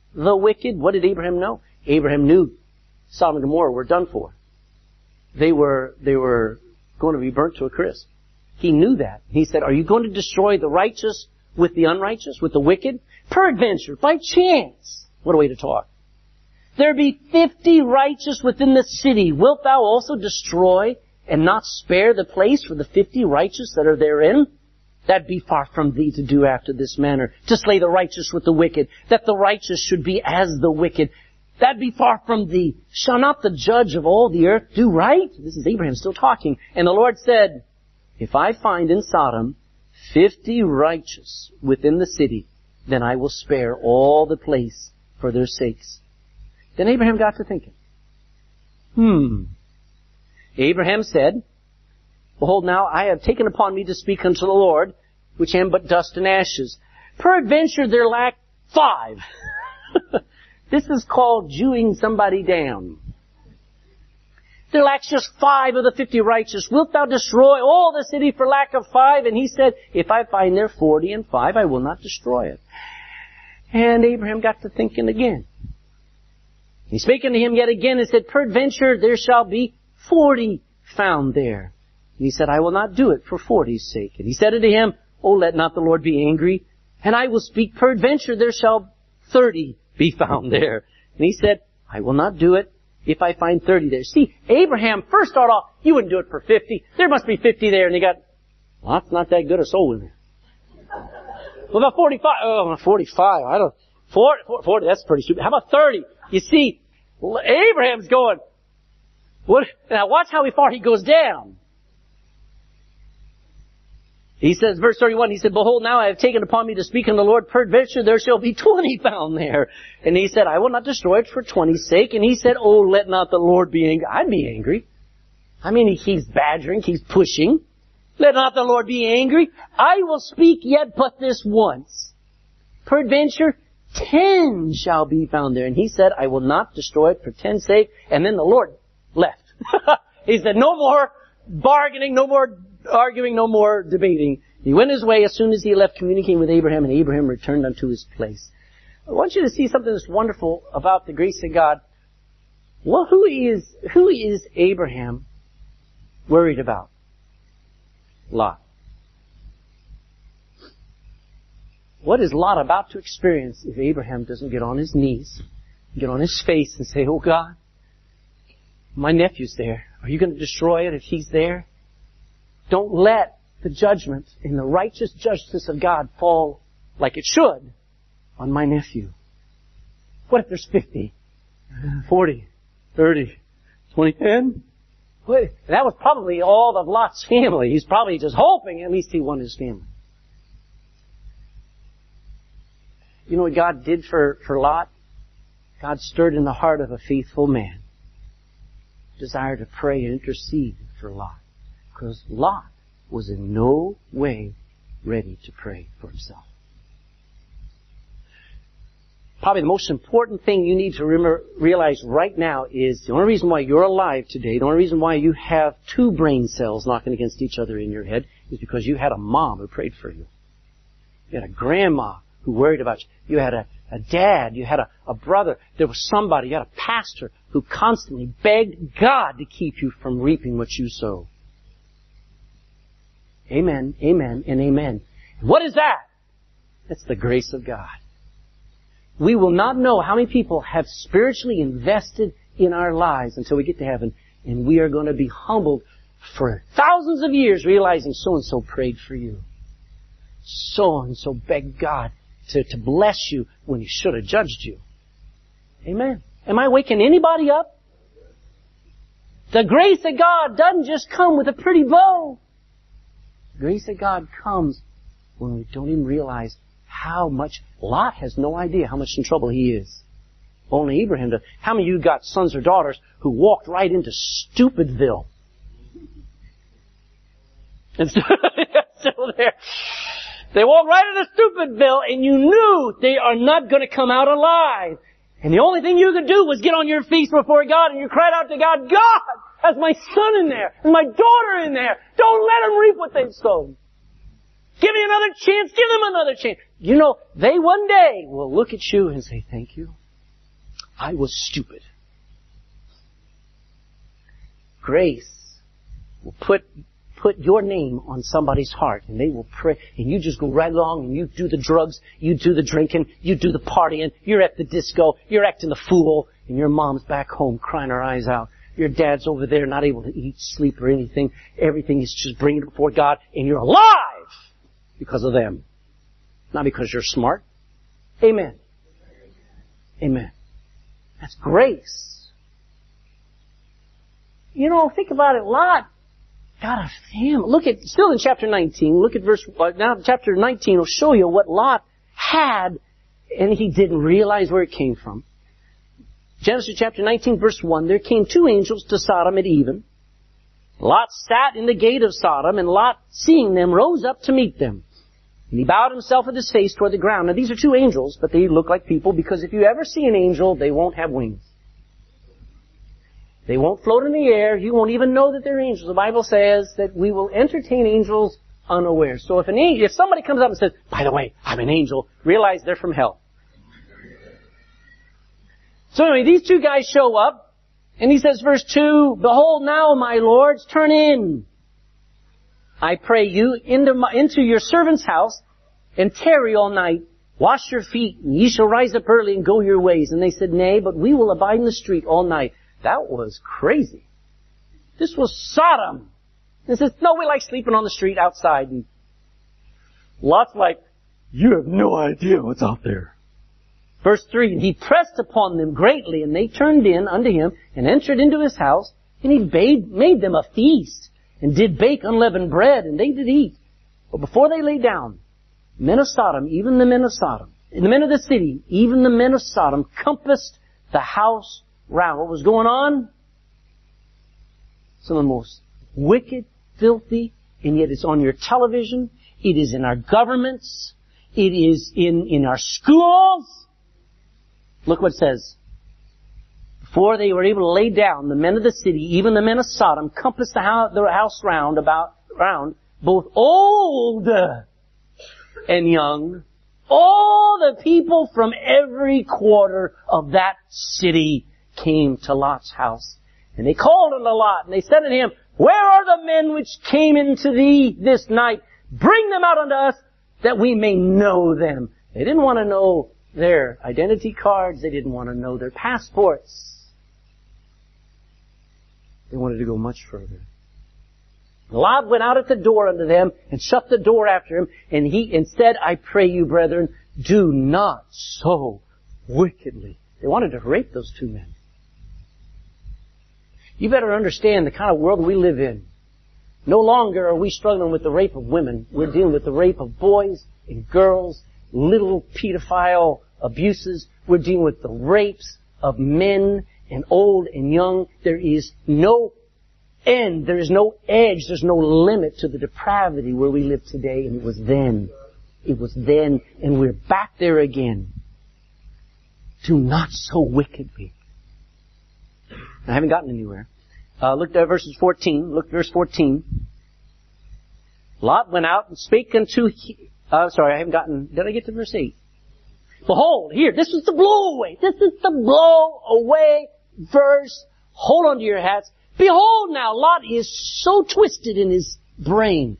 the wicked. What did Abraham know? Abraham knew Sodom and Gomorrah were done for. They were, they were going to be burnt to a crisp. He knew that. He said, are you going to destroy the righteous with the unrighteous, with the wicked? Peradventure, by chance. What a way to talk. There be fifty righteous within the city. Wilt thou also destroy and not spare the place for the fifty righteous that are therein? That be far from thee to do after this manner, to slay the righteous with the wicked, that the righteous should be as the wicked. That be far from thee. Shall not the judge of all the earth do right? This is Abraham still talking. And the Lord said, if I find in Sodom fifty righteous within the city, then I will spare all the place for their sakes. Then Abraham got to thinking. Hmm. Abraham said, behold, now I have taken upon me to speak unto the Lord, which am but dust and ashes. Peradventure there lack five. This is called Jewing somebody down. There lacks just five of the fifty righteous. Wilt thou destroy all the city for lack of five? And he said, if I find there forty and five, I will not destroy it. And Abraham got to thinking again. He spake unto him yet again and said, peradventure there shall be forty found there. And he said, I will not do it for forty's sake. And he said unto him, oh, let not the Lord be angry, and I will speak, peradventure there shall thirty be found there. And he said, I will not do it if I find thirty there. See, Abraham first started off, you wouldn't do it for fifty. There must be fifty there. And he got, well, that's not that good a soul in there. What about forty-five? Oh, forty-five. I don't, forty, forty, that's pretty stupid. How about thirty? You see, Abraham's going, what? Now watch how far he goes down. He says, verse thirty-one, he said, behold, now I have taken upon me to speak unto the Lord, peradventure there shall be twenty found there. And he said, I will not destroy it for twenty's sake. And he said, oh, let not the Lord be angry. I'd be angry. I mean, he keeps badgering, keeps pushing. Let not the Lord be angry. I will speak yet but this once. Peradventure, ten shall be found there. And he said, I will not destroy it for ten's sake. And then the Lord left. He said, no more bargaining, no more arguing, no more debating. He went his way as soon as he left communicating with Abraham, and Abraham returned unto his place. I want you to see something that's wonderful about the grace of God. Well, who is, who is Abraham worried about? Lot. What is Lot about to experience if Abraham doesn't get on his knees, get on his face and say, oh God, my nephew's there. Are you going to destroy it if he's there? Don't let the judgment and the righteous justice of God fall like it should on my nephew. What if there's fifty, forty, thirty, twenty, ten? What? That was probably all of Lot's family. He's probably just hoping at least he won his family. You know what God did for, for Lot? God stirred in the heart of a faithful man desire to pray and intercede for Lot. Because Lot was in no way ready to pray for himself. Probably the most important thing you need to remember, realize right now is the only reason why you're alive today, the only reason why you have two brain cells knocking against each other in your head is because you had a mom who prayed for you. You had a grandma who worried about you. You had a, a dad. You had a, a brother. There was somebody. You had a pastor who constantly begged God to keep you from reaping what you sow. Amen, amen, and amen. What is that? That's the grace of God. We will not know how many people have spiritually invested in our lives until we get to heaven, and we are going to be humbled for thousands of years realizing so-and-so prayed for you. So-and-so begged God to, to bless you when he should have judged you. Amen. Am I waking anybody up? The grace of God doesn't just come with a pretty bow. The grace of God comes when we don't even realize how much. Lot has no idea how much in trouble he is. Only Abraham does. How many of you got sons or daughters who walked right into Stupidville? And still, still there. They walked right into Stupidville, and you knew they are not going to come out alive. And the only thing you could do was get on your face before God, and you cried out to God, God, has my son in there, and my daughter in there. Don't let them reap what they've sown. Give me another chance. Give them another chance. You know, they one day will look at you and say, thank you. I was stupid. Grace will put put your name on somebody's heart, and they will pray, and you just go right along, and you do the drugs, you do the drinking, you do the partying, you're at the disco, you're acting the fool, and your mom's back home crying her eyes out. Your dad's over there not able to eat, sleep, or anything. Everything is just bringing it before God, and you're alive because of them. Not because you're smart. Amen. Amen. That's grace. You know, think about it. Lot got a family. Look at, still in chapter nineteen, look at verse, now chapter nineteen will show you what Lot had, and he didn't realize where it came from. Genesis chapter nineteen, verse one, there came two angels to Sodom at even. Lot sat in the gate of Sodom, and Lot, seeing them, rose up to meet them. And he bowed himself with his face toward the ground. Now these are two angels, but they look like people, because if you ever see an angel, they won't have wings. They won't float in the air. You won't even know that they're angels. The Bible says that we will entertain angels unaware. So if an angel, if somebody comes up and says, by the way, I'm an angel, realize they're from hell. So anyway, these two guys show up, and he says, verse two, behold now, my lords, turn in, I pray you, into, my, into your servant's house, and tarry all night. Wash your feet, and ye shall rise up early and go your ways. And they said, nay, but we will abide in the street all night. That was crazy. This was Sodom. He says, no, we like sleeping on the street outside. And Lot's like, you have no idea what's out there. Verse three, and he pressed upon them greatly, and they turned in unto him, and entered into his house, and he bade, made them a feast, and did bake unleavened bread, and they did eat. But before they lay down, men of Sodom, even the men of Sodom, the men of the city, even the men of Sodom, compassed the house round. What was going on? Some of the most wicked, filthy, and yet it's on your television. It is in our governments. It is in, in our schools. Look what it says. Before they were able to lay down, the men of the city, even the men of Sodom, compassed the house, the house round about, round, both old and young. All the people from every quarter of that city came to Lot's house. And they called unto Lot, and they said unto him, where are the men which came into thee this night? Bring them out unto us, that we may know them. They didn't want to know their identity cards. They didn't want to know their passports. They wanted to go much further. Lot went out at the door unto them, and shut the door after him, and he instead, I pray you, brethren, do not so wickedly. They wanted to rape those two men. You better understand the kind of world we live in. No longer are we struggling with the rape of women. We're dealing with the rape of boys and girls, little pedophile abuses. We're dealing with the rapes of men and old and young. There is no end. There is no edge. There's no limit to the depravity where we live today. And it was then. It was then. And we're back there again. Do not so wickedly. I haven't gotten anywhere. Uh, look at verses fourteen. Look at verse fourteen. Lot went out and spake unto... He, uh, sorry, I haven't gotten... Did I get to verse eight? Behold, here, this is the blow away. This is the blow away verse. Hold on to your hats. Behold now, Lot is so twisted in his brain.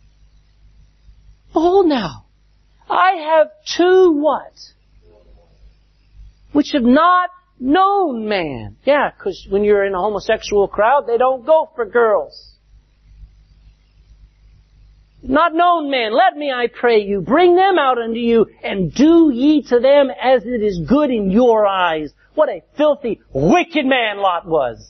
Behold now, I have two what? Which have not known man. Yeah, because when you're in a homosexual crowd, they don't go for girls. Not known man, let me, I pray you, bring them out unto you, and do ye to them as it is good in your eyes. What a filthy, wicked man Lot was.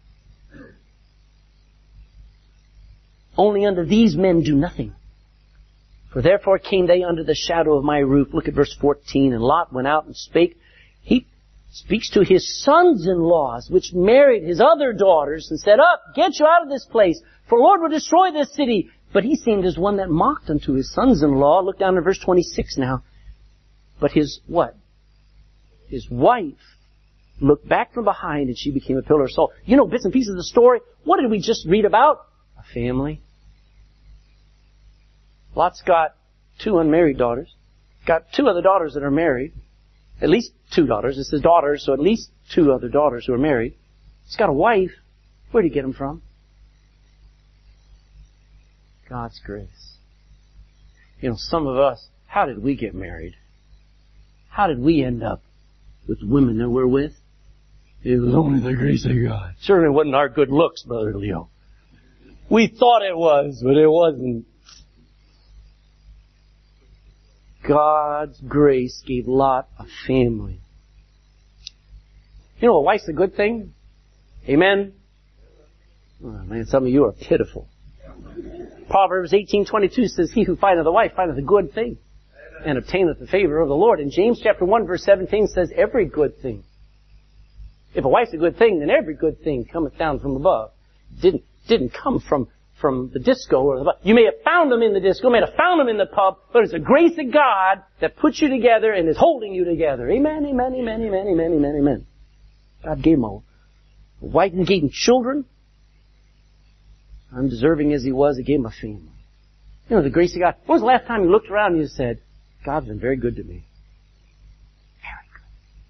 Only unto these men do nothing. For therefore came they under the shadow of my roof. Look at verse fourteen. And Lot went out and spake. He speaks to his sons-in-laws, which married his other daughters, and said, up, get you out of this place, for the Lord will destroy this city. But he seemed as one that mocked unto his sons-in-law. Look down at verse twenty-six now. But his, what? His wife looked back from behind, and she became a pillar of salt. You know bits and pieces of the story. What did we just read about? A family. Lot's got two unmarried daughters. Got two other daughters that are married. At least two daughters. This is daughters, so at least two other daughters who are married. He's got a wife. Where did he get them from? God's grace. You know, some of us, how did we get married? How did we end up with the women that we're with? It was only the grace of God. Certainly wasn't our good looks, Brother Leo. We thought it was, but it wasn't. God's grace gave Lot a family. You know, a wife's a good thing. Amen? Oh, man, some of you are pitiful. Proverbs eighteen twenty-two says, he who findeth a wife findeth a good thing, and obtaineth the favor of the Lord. And James chapter one verse seventeen says, every good thing. If a wife's a good thing, then every good thing cometh down from above. Didn't, didn't come from, from the disco or the pub. You may have found them in the disco, may have found them in the pub, but it's the grace of God that puts you together and is holding you together. Amen, amen, amen, amen, amen, amen, amen. God gave him a wife and gave him children. Undeserving as he was, he gave him a family. You know, the grace of God. When was the last time you looked around and you said, God's been very good to me? Very good.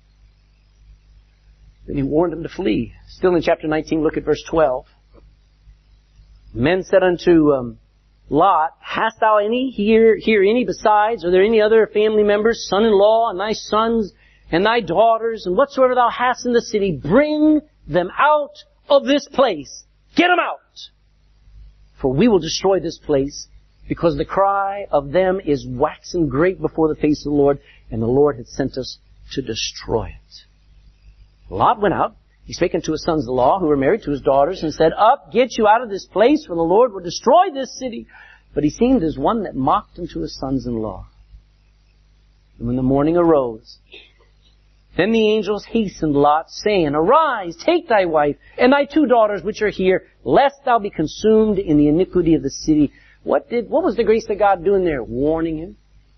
Then he warned him to flee. Still in chapter nineteen, look at verse twelve. Men said unto um, Lot, hast thou any here, here any besides? Are there any other family members, son-in-law, and thy sons, and thy daughters, and whatsoever thou hast in the city? Bring them out of this place. Get them out. For we will destroy this place, because the cry of them is waxen great before the face of the Lord, and the Lord had sent us to destroy it. Lot went out. He spake unto his sons-in-law, who were married to his daughters, and said, Up, get you out of this place, for the Lord will destroy this city. But he seemed as one that mocked unto his sons-in-law. And when the morning arose, then the angels hastened Lot, saying, Arise, take thy wife, and thy two daughters which are here, lest thou be consumed in the iniquity of the city. What did, what was the grace of God doing there? Warning him.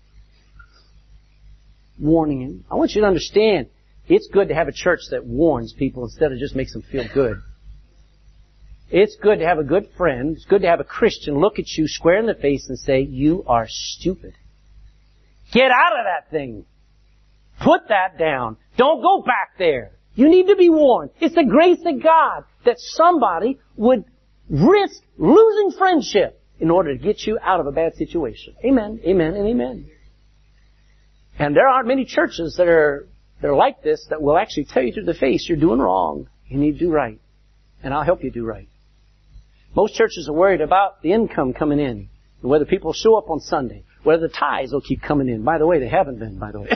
Warning him. I want you to understand, it's good to have a church that warns people instead of just makes them feel good. It's good to have a good friend. It's good to have a Christian look at you square in the face and say, you are stupid. Get out of that thing. Put that down. Don't go back there. You need to be warned. It's the grace of God that somebody would risk losing friendship in order to get you out of a bad situation. Amen, amen, and amen. And there aren't many churches that are, that are like this that will actually tell you to the face, you're doing wrong. You need to do right. And I'll help you do right. Most churches are worried about the income coming in, and whether people show up on Sunday, whether the tithes will keep coming in. By the way, they haven't been, by the way.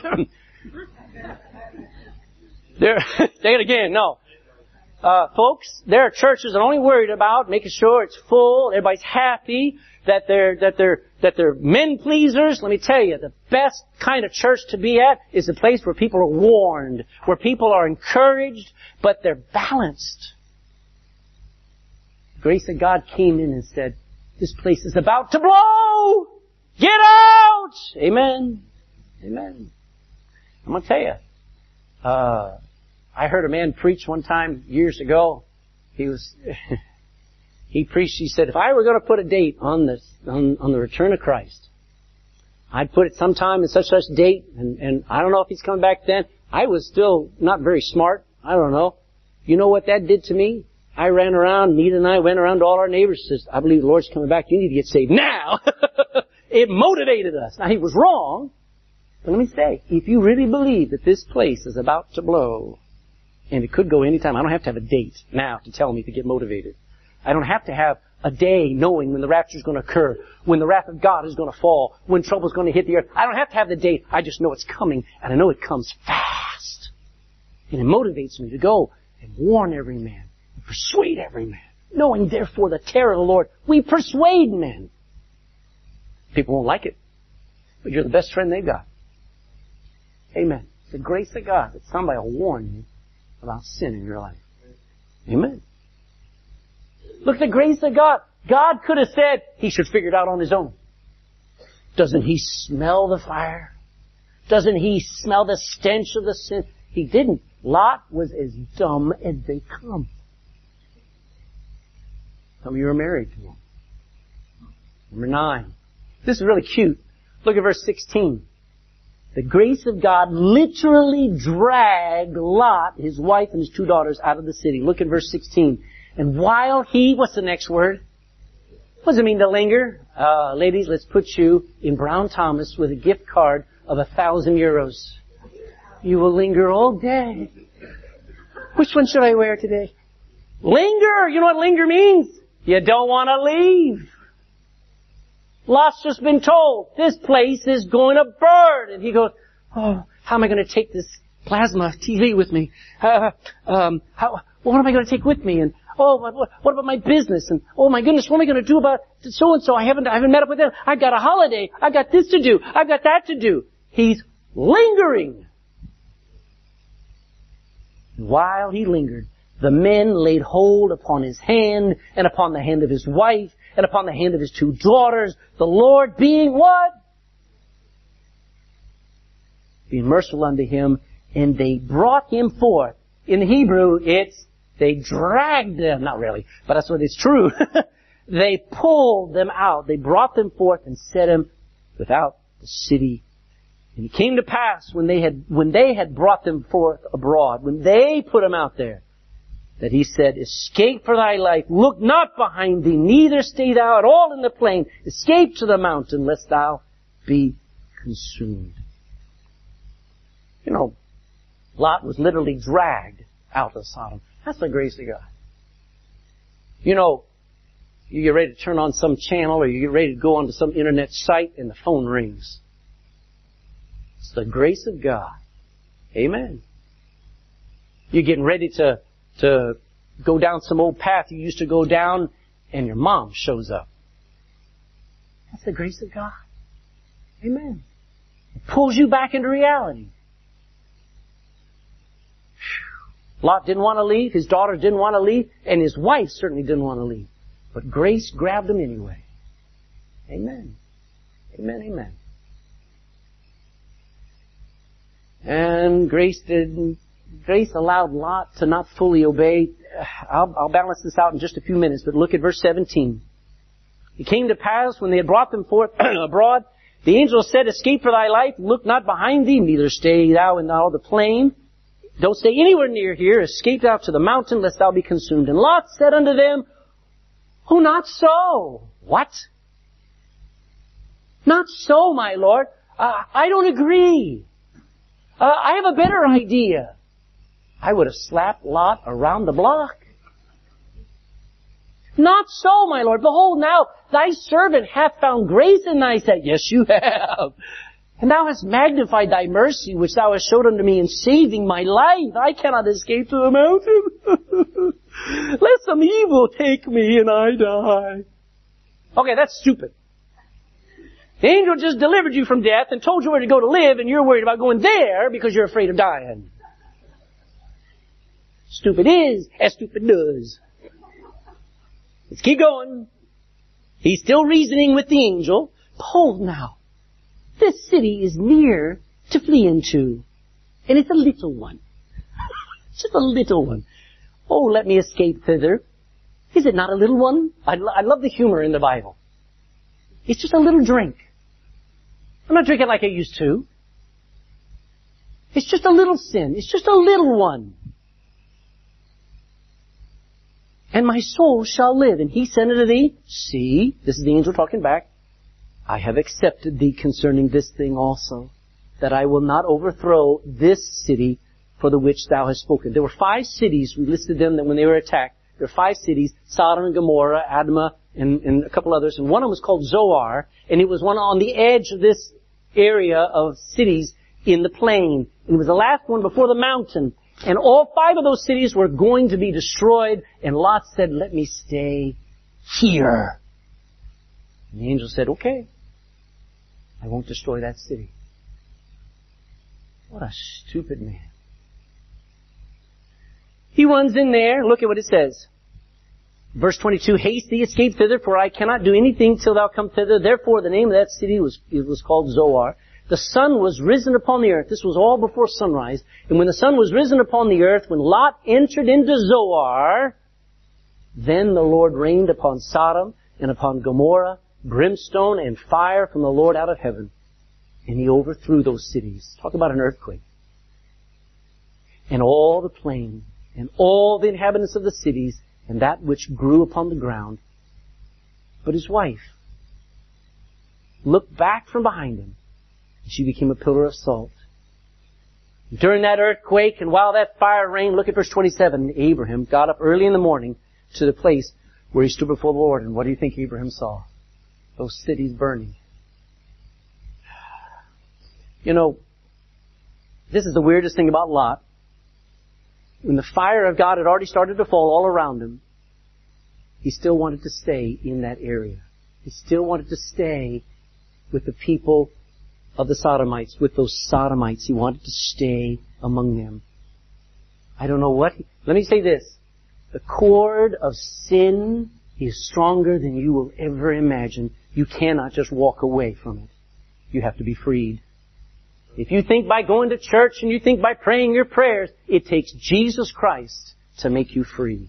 There, say it again, no. Uh, folks, there are churches that are only worried about making sure it's full, everybody's happy, that they're, that they're, that they're men pleasers. Let me tell you, the best kind of church to be at is a place where people are warned, where people are encouraged, but they're balanced. The grace of God came in and said, this place is about to blow! Get out! Amen. Amen. I'm going to tell you, uh, I heard a man preach one time years ago. He was, he preached, he said, if I were going to put a date on this, on, on the return of Christ, I'd put it sometime in such such date, and, and I don't know if he's coming back then. I was still not very smart. I don't know. You know what that did to me? I ran around, Nita and I went around to all our neighbors and says, I believe the Lord's coming back. You need to get saved now. It motivated us. Now, he was wrong. But let me say, if you really believe that this place is about to blow, and it could go anytime, I don't have to have a date now to tell me to get motivated. I don't have to have a day knowing when the rapture is going to occur, when the wrath of God is going to fall, when trouble is going to hit the earth. I don't have to have the date. I just know it's coming, and I know it comes fast. And it motivates me to go and warn every man, and persuade every man. Knowing, therefore, the terror of the Lord, we persuade men. People won't like it, but you're the best friend they've got. Amen. It's the grace of God that somebody will warn you about sin in your life. Amen. Look at the grace of God. God could have said he should figure it out on his own. Doesn't he smell the fire? Doesn't he smell the stench of the sin? He didn't. Lot was as dumb as they come. Some of you are married to him. Number nine. This is really cute. Look at verse sixteen. The grace of God literally dragged Lot, his wife, and his two daughters out of the city. Look at verse sixteen. And while he, what's the next word? What does it mean to linger? Uh, ladies, let's put you in Brown Thomas with a gift card of a thousand euros. You will linger all day. Which one should I wear today? Linger! You know what linger means? You don't want to leave. Lot's just been told, this place is going to burn. And he goes, oh, how am I going to take this plasma T V with me? Uh, um, how, what am I going to take with me? And, oh, what, what about my business? And, oh my goodness, what am I going to do about so-and-so? I haven't, I haven't met up with them. I've got a holiday. I've got this to do. I've got that to do. He's lingering. While he lingered, the men laid hold upon his hand and upon the hand of his wife and upon the hand of his two daughters, the Lord being what? Being merciful unto him, and they brought him forth. In the Hebrew, it's, they dragged them, not really, but that's what it's true. They pulled them out. They brought them forth and set him without the city. And it came to pass when they had, when they had brought them forth abroad, when they put him out there, that he said, escape for thy life, look not behind thee, neither stay thou at all in the plain, escape to the mountain, lest thou be consumed. You know, Lot was literally dragged out of Sodom. That's the grace of God. You know, you get ready to turn on some channel or you get ready to go onto some internet site and the phone rings. It's the grace of God. Amen. You're getting ready to to go down some old path you used to go down, and your mom shows up. That's the grace of God. Amen. It pulls you back into reality. Lot didn't want to leave, his daughter didn't want to leave, and his wife certainly didn't want to leave. But grace grabbed him anyway. Amen. Amen, amen. And grace didn't Grace allowed Lot to not fully obey. I'll, I'll balance this out in just a few minutes, but look at verse seventeen. It came to pass when they had brought them forth abroad, the angel said, escape for thy life, look not behind thee, neither stay thou in all the plain. Don't stay anywhere near here, escape thou to the mountain, lest thou be consumed. And Lot said unto them, oh, not so. What? Not so, my Lord. Uh, I don't agree. Uh, I have a better idea. I would have slapped Lot around the block. Not so, my Lord. Behold, now thy servant hath found grace in thy sight. Yes, you have. And thou hast magnified thy mercy, which thou hast showed unto me in saving my life. I cannot escape to the mountain. Let some evil take me and I die. Okay, that's stupid. The angel just delivered you from death and told you where to go to live, and you're worried about going there because you're afraid of dying. Stupid is as stupid does. Let's keep going. He's still reasoning with the angel. Behold now, this city is near to flee into, and it's a little one. Just a little one. Oh, let me escape thither. Is it not a little one? I, lo- I love the humor in the Bible. It's just a little drink. I'm not drinking like I used to. It's just a little sin. It's just a little one. And my soul shall live. And he said unto thee, see, this is the angel talking back, I have accepted thee concerning this thing also, that I will not overthrow this city for the which thou hast spoken. There were five cities, we listed them that when they were attacked. There were five cities, Sodom and Gomorrah, Admah, and, and a couple others. And one of them was called Zoar, and it was one on the edge of this area of cities in the plain. And it was the last one before the mountain. And all five of those cities were going to be destroyed. And Lot said, let me stay here. And the angel said, okay, I won't destroy that city. What a stupid man. He runs in there. Look at what it says. Verse twenty-two, haste thee, escape thither, for I cannot do anything till thou come thither. Therefore the name of that city was, it was called Zoar. The sun was risen upon the earth. This was all before sunrise. And when the sun was risen upon the earth, when Lot entered into Zoar, then the Lord rained upon Sodom and upon Gomorrah brimstone and fire from the Lord out of heaven. And He overthrew those cities. Talk about an earthquake. And all the plain, and all the inhabitants of the cities, and that which grew upon the ground. But his wife looked back from behind him, and she became a pillar of salt. During that earthquake, and while that fire rained, look at verse twenty-seven, Abraham got up early in the morning to the place where he stood before the Lord. And what do you think Abraham saw? Those cities burning. You know, this is the weirdest thing about Lot. When the fire of God had already started to fall all around him, he still wanted to stay in that area. He still wanted to stay with the people of the Sodomites, with those Sodomites. He wanted to stay among them. I don't know what... He, let me say this. The cord of sin is stronger than you will ever imagine. You cannot just walk away from it. You have to be freed. If you think by going to church and you think by praying your prayers, it takes Jesus Christ to make you free.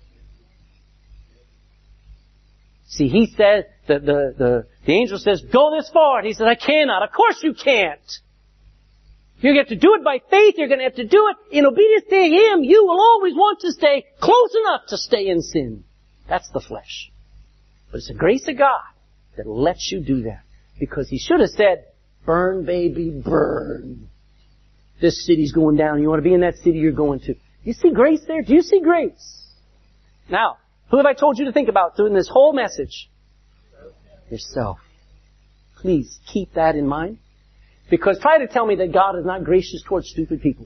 See, He said, the, the, the, the angel says, go this far. And He says, I cannot. Of course you can't. You're going to have to do it by faith. You're going to have to do it in obedience to Him. You will always want to stay close enough to stay in sin. That's the flesh. But it's the grace of God that lets you do that. Because He should have said, burn, baby, burn. This city's going down. You want to be in that city, you're going to. You see grace there? Do you see grace? Now, who have I told you to think about through this whole message? Yourself. Please keep that in mind. Because try to tell me that God is not gracious towards stupid people.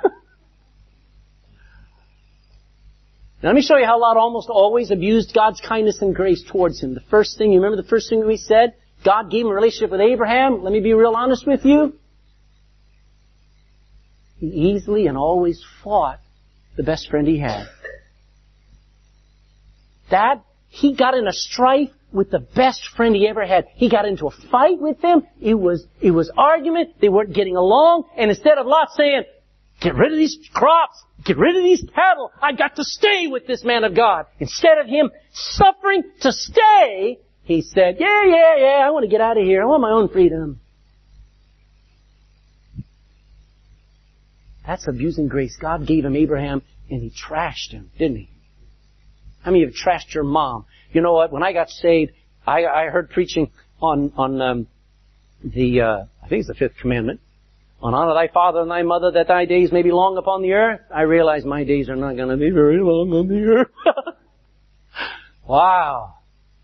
Now let me show you how Lot almost always abused God's kindness and grace towards him. The first thing, you remember the first thing we said? God gave him a relationship with Abraham. Let me be real honest with you. He easily and always fought the best friend he had. That, he got in a strife with the best friend he ever had. He got into a fight with them. It was, it was argument. They weren't getting along. And instead of Lot saying, get rid of these crops, get rid of these cattle, I got to stay with this man of God. Instead of him suffering to stay, he said, yeah, yeah, yeah, I want to get out of here. I want my own freedom. That's abusing grace. God gave him Abraham and He trashed him, didn't He? How many of you have trashed your mom? You know what? When I got saved, I, I heard preaching on, on, um, the, uh, I think it's the fifth commandment. On honor thy father and thy mother that thy days may be long upon the earth. I realize my days are not going to be very long on the earth. Wow.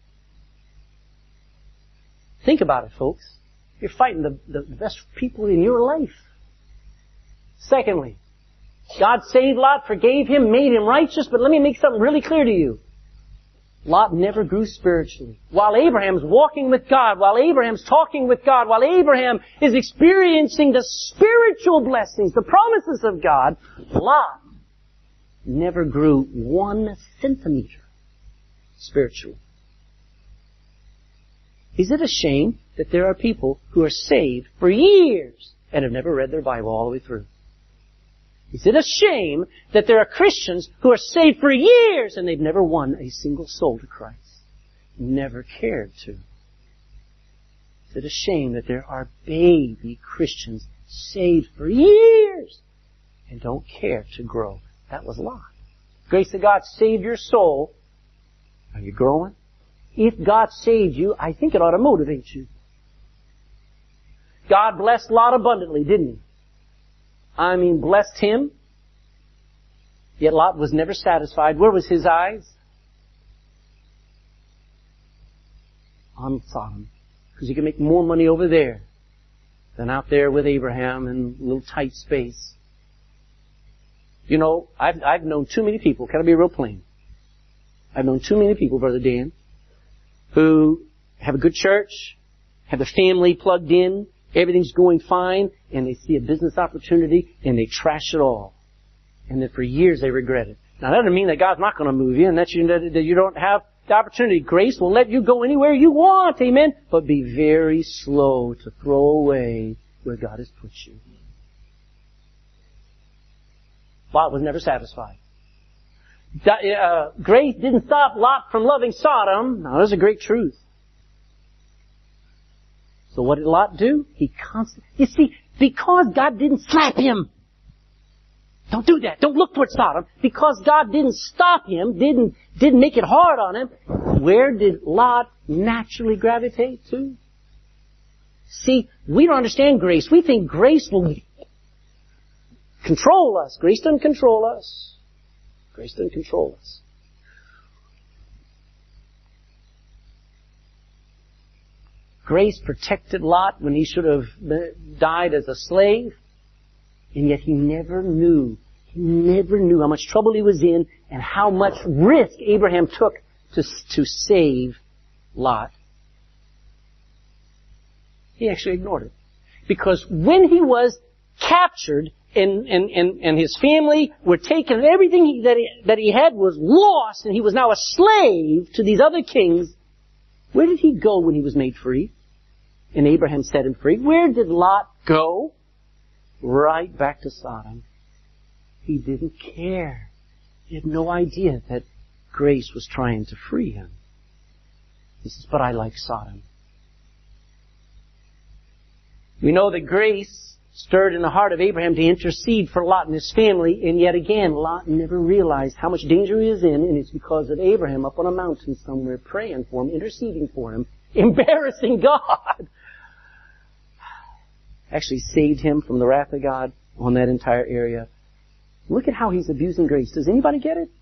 Think about it, folks. You're fighting the, the best people in your life. Secondly, God saved Lot, forgave him, made him righteous, but let me make something really clear to you. Lot never grew spiritually. While Abraham's walking with God, while Abraham's talking with God, while Abraham is experiencing the spiritual blessings, the promises of God, Lot never grew one centimeter spiritually. Is it a shame that there are people who are saved for years and have never read their Bible all the way through? Is it a shame that there are Christians who are saved for years and they've never won a single soul to Christ? Never cared to. Is it a shame that there are baby Christians saved for years and don't care to grow? That was Lot. Grace of God saved your soul. Are you growing? If God saved you, I think it ought to motivate you. God blessed Lot abundantly, didn't He? I mean, blessed him. Yet Lot was never satisfied. Where was his eyes? On Sodom. Because he could make more money over there than out there with Abraham in a little tight space. You know, I've, I've known too many people. Can I be real plain? I've known too many people, Brother Dan, who have a good church, have a family plugged in, everything's going fine, and they see a business opportunity, and they trash it all. And then for years they regret it. Now that doesn't mean that God's not going to move you, and that you, that you don't have the opportunity. Grace will let you go anywhere you want, amen? But be very slow to throw away where God has put you. Lot was never satisfied. Uh, grace didn't stop Lot from loving Sodom. Now there's a great truth. So what did Lot do? He constantly, you see, because God didn't slap him. Don't do that. Don't look towards Sodom. Because God didn't stop him, didn't, didn't make it hard on him, where did Lot naturally gravitate to? See, we don't understand grace. We think grace will control us. Grace doesn't control us. Grace doesn't control us. Grace protected Lot when he should have died as a slave, and yet he never knew, he never knew how much trouble he was in and how much risk Abraham took to, to save Lot. He actually ignored it. Because when he was captured and, and, and, and his family were taken and everything he, that, he, that he had was lost and he was now a slave to these other kings, where did he go when he was made free? And Abraham set him free. Where did Lot go? Right back to Sodom. He didn't care. He had no idea that grace was trying to free him. He says, but I like Sodom. We know that grace stirred in the heart of Abraham to intercede for Lot and his family, and yet again, Lot never realized how much danger he is in, and it's because of Abraham up on a mountain somewhere praying for him, interceding for him, embarrassing God. Actually saved him from the wrath of God on that entire area. Look at how he's abusing grace. Does anybody get it?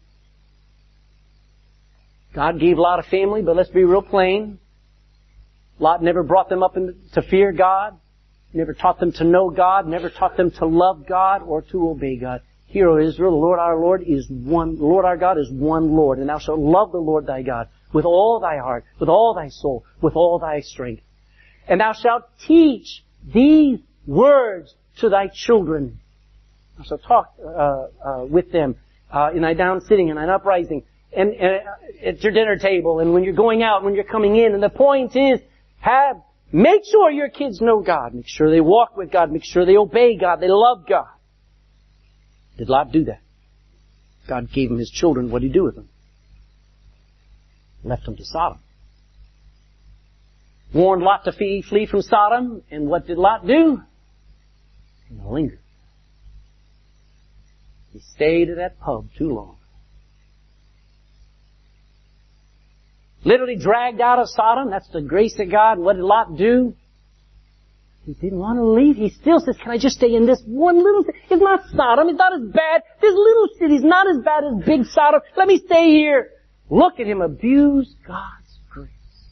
God gave Lot a family, but let's be real plain. Lot never brought them up in, to fear God. Never taught them to know God. Never taught them to love God or to obey God. Hear, O Israel, the Lord our Lord is one, the Lord our God is one Lord. And thou shalt love the Lord thy God with all thy heart, with all thy soul, with all thy strength. And thou shalt teach these words to thy children. Thou shalt talk uh, uh, with them uh, in thy down sitting and thine uprising, and, and at your dinner table, and when you're going out, when you're coming in. And the point is, have make sure your kids know God. Make sure they walk with God. Make sure they obey God. They love God. Did Lot do that? God gave him his children. What did he do with them? Left them to Sodom. Warned Lot to flee, flee from Sodom. And what did Lot do? He lingered. He stayed at that pub too long. Literally dragged out of Sodom. That's the grace of God. And what did Lot do? He didn't want to leave. He still says, can I just stay in this one little city? It's not Sodom. It's not as bad. This little city is not as bad as big Sodom. Let me stay here. Look at him abuse God's grace.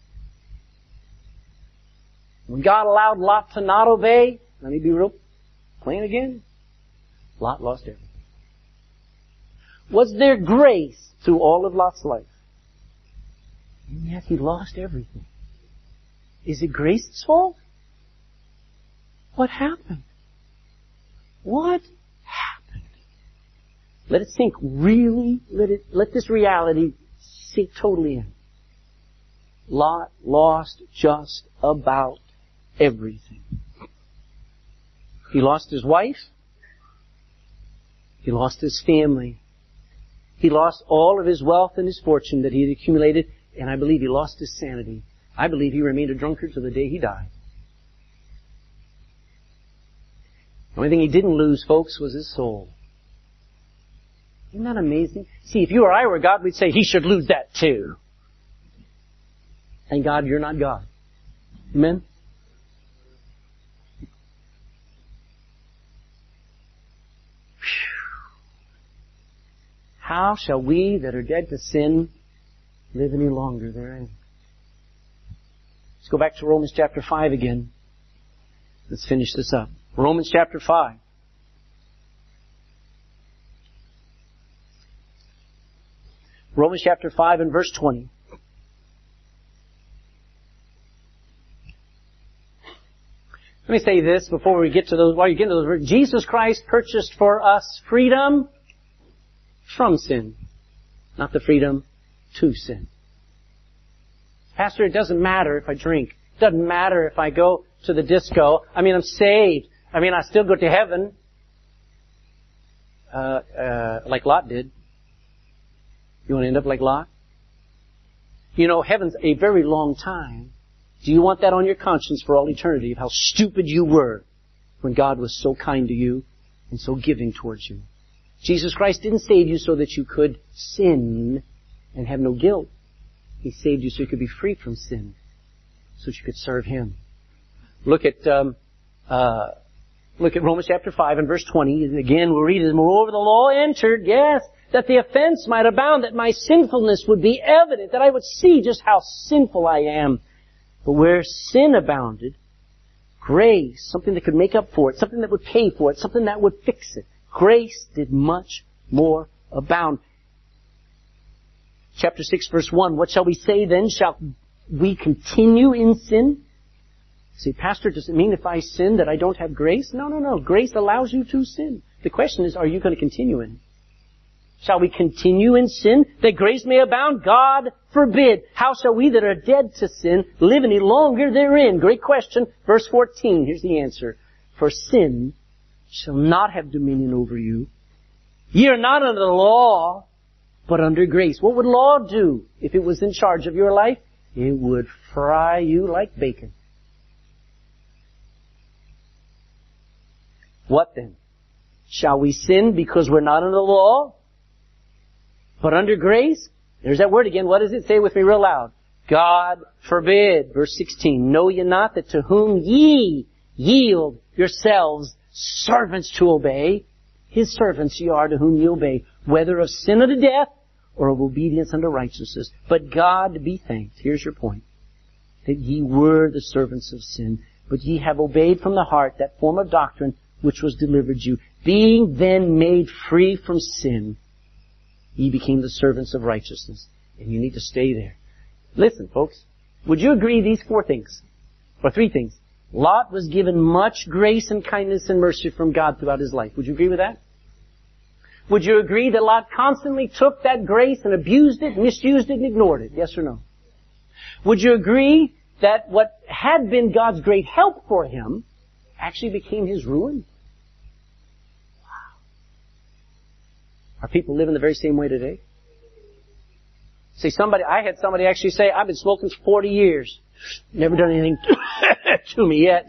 When God allowed Lot to not obey, let me be real plain again, Lot lost everything. Was there grace through all of Lot's life? And yet he lost everything. Is it grace's fault? What happened? What happened? Let it sink really, let it, let this reality sink totally in. Lot lost just about everything. He lost his wife. He lost his family. He lost all of his wealth and his fortune that he had accumulated, and I believe he lost his sanity. I believe he remained a drunkard to the day he died. The only thing he didn't lose, folks, was his soul. Isn't that amazing? See, if you or I were God, we'd say he should lose that too. Thank God you're not God. Amen? How shall we that are dead to sin live any longer therein? Let's go back to Romans chapter five again. Let's finish this up. Romans chapter five. Romans chapter five and verse twenty. Let me say this before we get to those, while you get to those verses. Jesus Christ purchased for us freedom from sin, not the freedom to sin. Pastor, it doesn't matter if I drink. It doesn't matter if I go to the disco. I mean, I'm saved. I mean, I still go to heaven. Uh, uh, like Lot did. You want to end up like Lot? You know, heaven's a very long time. Do you want that on your conscience for all eternity of how stupid you were when God was so kind to you and so giving towards you? Jesus Christ didn't save you so that you could sin and have no guilt. He saved you so you could be free from sin, so that you could serve Him. Look at um, uh, look at Romans chapter five and verse twenty. Again, we'll read it. Moreover, the law entered, yes, that the offense might abound, that my sinfulness would be evident, that I would see just how sinful I am. But where sin abounded, grace, something that could make up for it, something that would pay for it, something that would fix it, grace did much more abound. Chapter six, verse one, what shall we say then? Shall we continue in sin? See, Pastor, does it mean if I sin that I don't have grace? No, no, no. Grace allows you to sin. The question is, are you going to continue in it? Shall we continue in sin that grace may abound? God forbid. How shall we that are dead to sin live any longer therein? Great question. Verse fourteen, here's the answer. For sin shall not have dominion over you. Ye are not under the law, but under grace. What would law do if it was in charge of your life? It would fry you like bacon. What then? Shall we sin because we're not under the law, but under grace? There's that word again. What does it say with me real loud? God forbid. Verse sixteen. Know ye not that to whom ye yield yourselves servants to obey, His servants ye are to whom ye obey, whether of sin unto death or of obedience unto righteousness. But God be thanked. Here's your point. That ye were the servants of sin, but ye have obeyed from the heart that form of doctrine which was delivered you. Being then made free from sin, ye became the servants of righteousness. And you need to stay there. Listen, folks. Would you agree these four things? Or three things? Lot was given much grace and kindness and mercy from God throughout his life. Would you agree with that? Would you agree that Lot constantly took that grace and abused it, misused it, and ignored it? Yes or no? Would you agree that what had been God's great help for him actually became his ruin? Wow. Are people living the very same way today? See, somebody, I had somebody actually say, I've been smoking for forty years. Never done anything to me yet.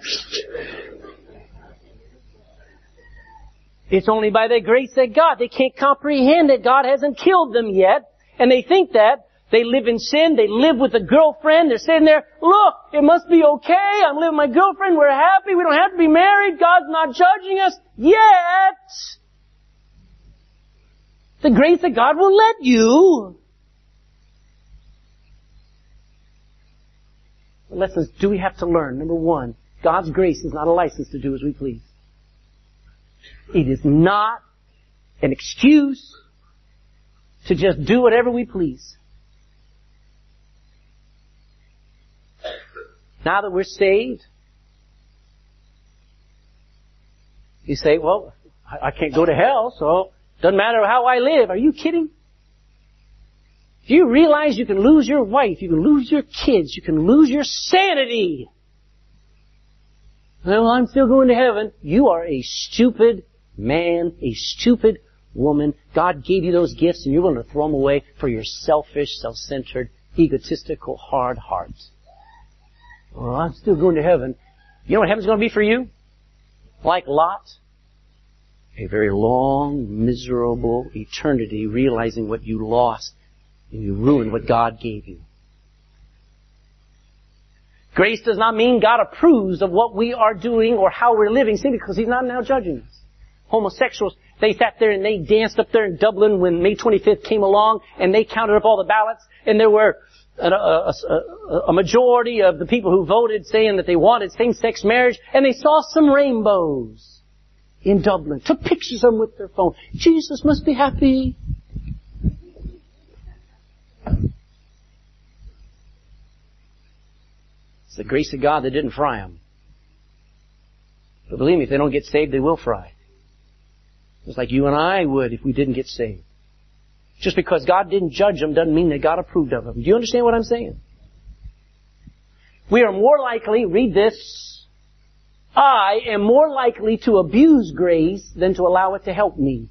It's only by the grace of God. They can't comprehend that God hasn't killed them yet. And they think that they live in sin. They live with a girlfriend. They're sitting there, look, it must be okay. I'm living with my girlfriend. We're happy. We don't have to be married. God's not judging us yet. The grace of God will let you. The lessons do we have to learn? Number one, God's grace is not a license to do as we please. It is not an excuse to just do whatever we please. Now that we're saved, you say, well, I can't go to hell, so it doesn't matter how I live. Are you kidding? Do you realize you can lose your wife, you can lose your kids, you can lose your sanity? Well, I'm still going to heaven. You are a stupid man, a stupid woman. God gave you those gifts and you're going to throw them away for your selfish, self-centered, egotistical, hard hearts. Well, I'm still going to heaven. You know what heaven's going to be for you? Like Lot? A very long, miserable eternity realizing what you lost and you ruined what God gave you. Grace does not mean God approves of what we are doing or how we're living, simply because He's not now judging us. Homosexuals, they sat there and they danced up there in Dublin when May twenty-fifth came along and they counted up all the ballots and there were a, a, a, a majority of the people who voted saying that they wanted same-sex marriage, and they saw some rainbows in Dublin. Took pictures of them with their phone. Jesus must be happy. It's the grace of God that didn't fry them. But believe me, if they don't get saved, they will fry. Just like you and I would if we didn't get saved. Just because God didn't judge them doesn't mean that God approved of them. Do you understand what I'm saying? We are more likely, read this, I am more likely to abuse grace than to allow it to help me.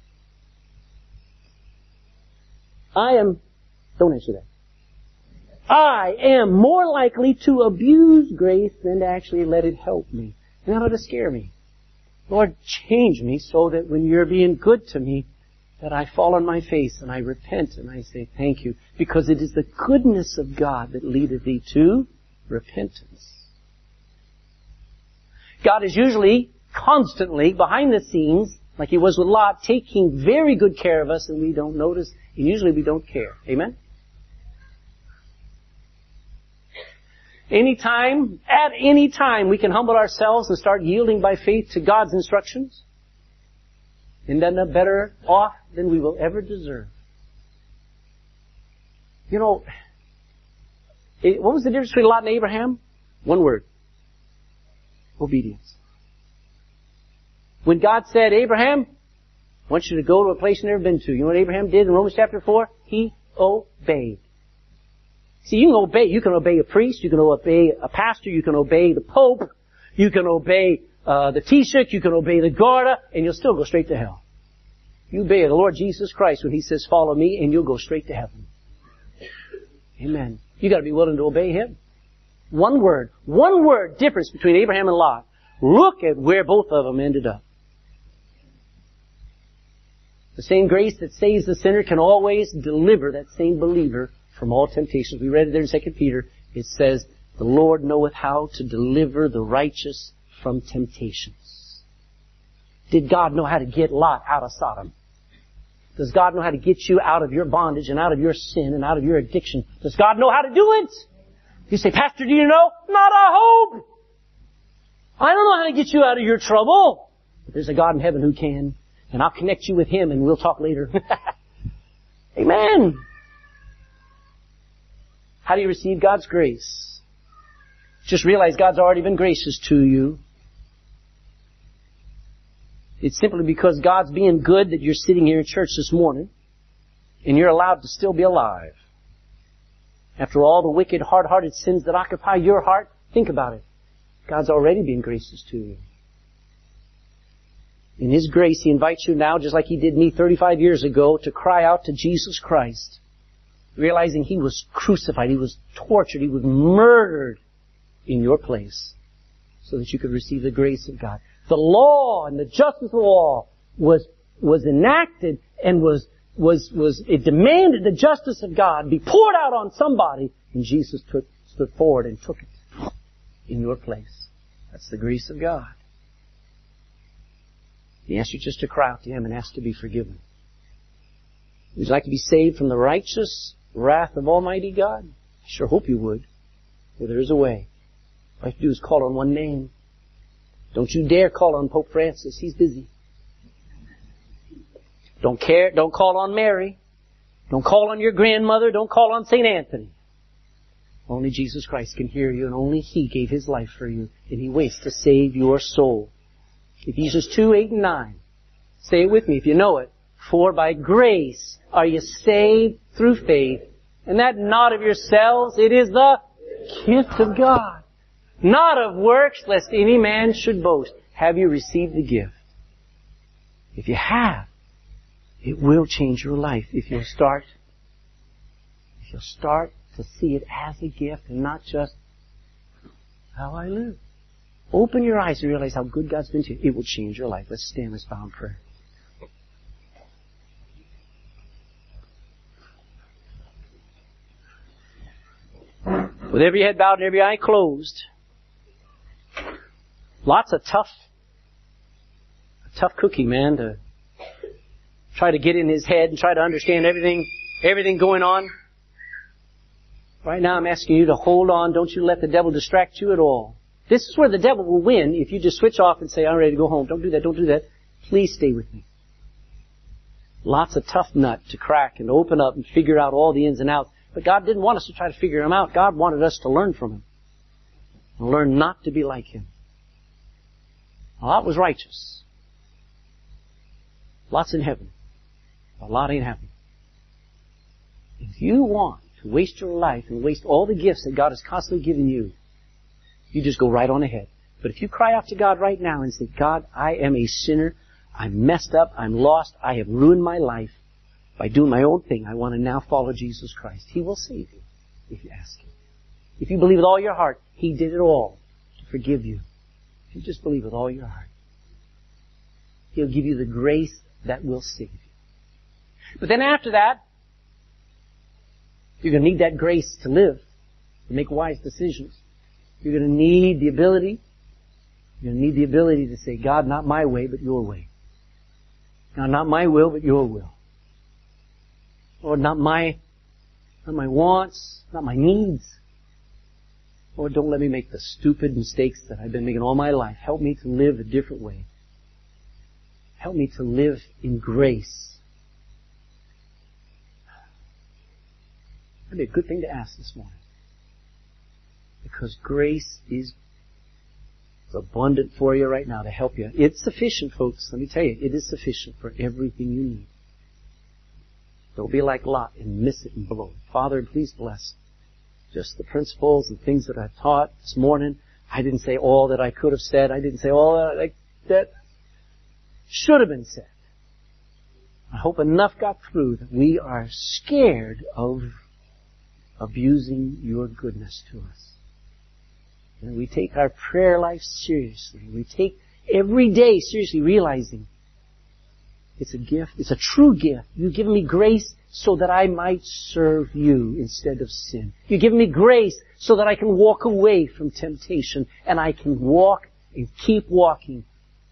I am, don't answer that. I am more likely to abuse grace than to actually let it help me. And that ought to scare me. Lord, change me so that when you're being good to me, that I fall on my face and I repent and I say thank you. Because it is the goodness of God that leadeth thee to repentance. God is usually, constantly, behind the scenes, like He was with Lot, taking very good care of us, and we don't notice, and usually we don't care. Amen? Anytime, at any time, we can humble ourselves and start yielding by faith to God's instructions, and end up better off than we will ever deserve. You know, it, what was the difference between Lot and Abraham? One word. Obedience. When God said, Abraham, I want you to go to a place you've never been to. You know what Abraham did in Romans chapter four? He obeyed. See, you can obey. You can obey a priest. You can obey a pastor. You can obey the Pope. You can obey uh, the Taoiseach. You can obey the Garda, and you'll still go straight to hell. You obey the Lord Jesus Christ when He says, follow me, and you'll go straight to heaven. Amen. You got to be willing to obey Him. One word, one word difference between Abraham and Lot. Look at where both of them ended up. The same grace that saves the sinner can always deliver that same believer from all temptations. We read it there in Second Peter. It says, the Lord knoweth how to deliver the righteous from temptations. Did God know how to get Lot out of Sodom? Does God know how to get you out of your bondage and out of your sin and out of your addiction? Does God know how to do it? You say, Pastor, do you know? Not a hope! I don't know how to get you out of your trouble. But there's a God in heaven who can. And I'll connect you with Him and we'll talk later. Amen. How do you receive God's grace? Just realize God's already been gracious to you. It's simply because God's being good that you're sitting here in church this morning and you're allowed to still be alive. After all the wicked, hard-hearted sins that occupy your heart, think about it. God's already been gracious to you. In His grace, He invites you now, just like He did me thirty-five years ago, to cry out to Jesus Christ, realizing He was crucified, He was tortured, He was murdered in your place, so that you could receive the grace of God. The law and the justice of the law was was enacted and was was was it demanded the justice of God be poured out on somebody, and Jesus took stood forward and took it in your place. That's the grace of God. He asks you just to cry out to Him and ask to be forgiven. Would you like to be saved from the righteous wrath of Almighty God? I sure hope you would. Well, there is a way. All you have to do is call on one name. Don't you dare call on Pope Francis. He's busy. Don't care. Don't call on Mary. Don't call on your grandmother. Don't call on Saint Anthony. Only Jesus Christ can hear you, and only He gave His life for you, and He waits to save your soul. Ephesians two, eight and nine. Say it with me if you know it. For by grace are you saved through faith, and that not of yourselves, it is the gift of God. Not of works, lest any man should boast. Have you received the gift? If you have, it will change your life if you'll start, if you'll start to see it as a gift and not just how I live. Open your eyes and realize how good God's been to you. It will change your life. Let's stand, let's bow in prayer. With every head bowed and every eye closed, lots of tough, tough cookie, man, to try to get in his head and try to understand everything, everything going on. Right now I'm asking you to hold on. Don't you let the devil distract you at all. This is where the devil will win if you just switch off and say, I'm ready to go home. Don't do that, don't do that. Please stay with me. Lots of tough nut to crack and open up and figure out all the ins and outs. But God didn't want us to try to figure Him out. God wanted us to learn from Him. And learn not to be like Him. Lot was righteous. Lot's in heaven. But Lot ain't happy. If you want to waste your life and waste all the gifts that God has constantly given you, you just go right on ahead. But if you cry out to God right now and say, God, I am a sinner. I'm messed up. I'm lost. I have ruined my life by doing my own thing. I want to now follow Jesus Christ. He will save you. if you ask Him. If you believe with all your heart, He did it all to forgive you. If you just believe with all your heart, He'll give you the grace that will save you. But then after that, you're going to need that grace to live, to make wise decisions. You're going to need the ability, you're going to need the ability to say, God, not my way, but your way. God, not my will, but your will. Lord, not my, not my wants, not my needs. Lord, don't let me make the stupid mistakes that I've been making all my life. Help me to live a different way. Help me to live in grace. That'd be a good thing to ask this morning. Because grace is abundant for you right now to help you. It's sufficient, folks. Let me tell you, it is sufficient for everything you need. Don't be like Lot and miss it and blow it. Father, please bless just the principles and things that I've taught this morning. I didn't say all that I could have said. I didn't say all that, I, that should have been said. I hope enough got through that we are scared of abusing your goodness to us. And we take our prayer life seriously. We take every day seriously, realizing it's a gift. It's a true gift. You've given me grace so that I might serve you instead of sin. You've given me grace so that I can walk away from temptation and I can walk and keep walking.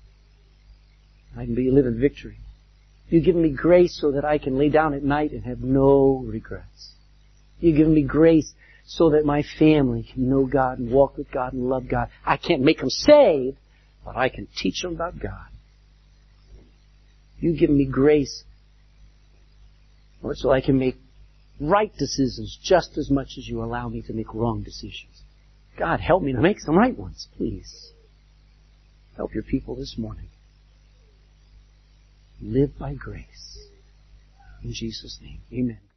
I can be live in victory. You've given me grace so that I can lay down at night and have no regrets. You've given me grace so that my family can know God and walk with God and love God. I can't make them saved, but I can teach them about God. You've given me grace, Lord, so I can make right decisions just as much as you allow me to make wrong decisions. God, help me to make some right ones, please. Help your people this morning. Live by grace. In Jesus' name, amen.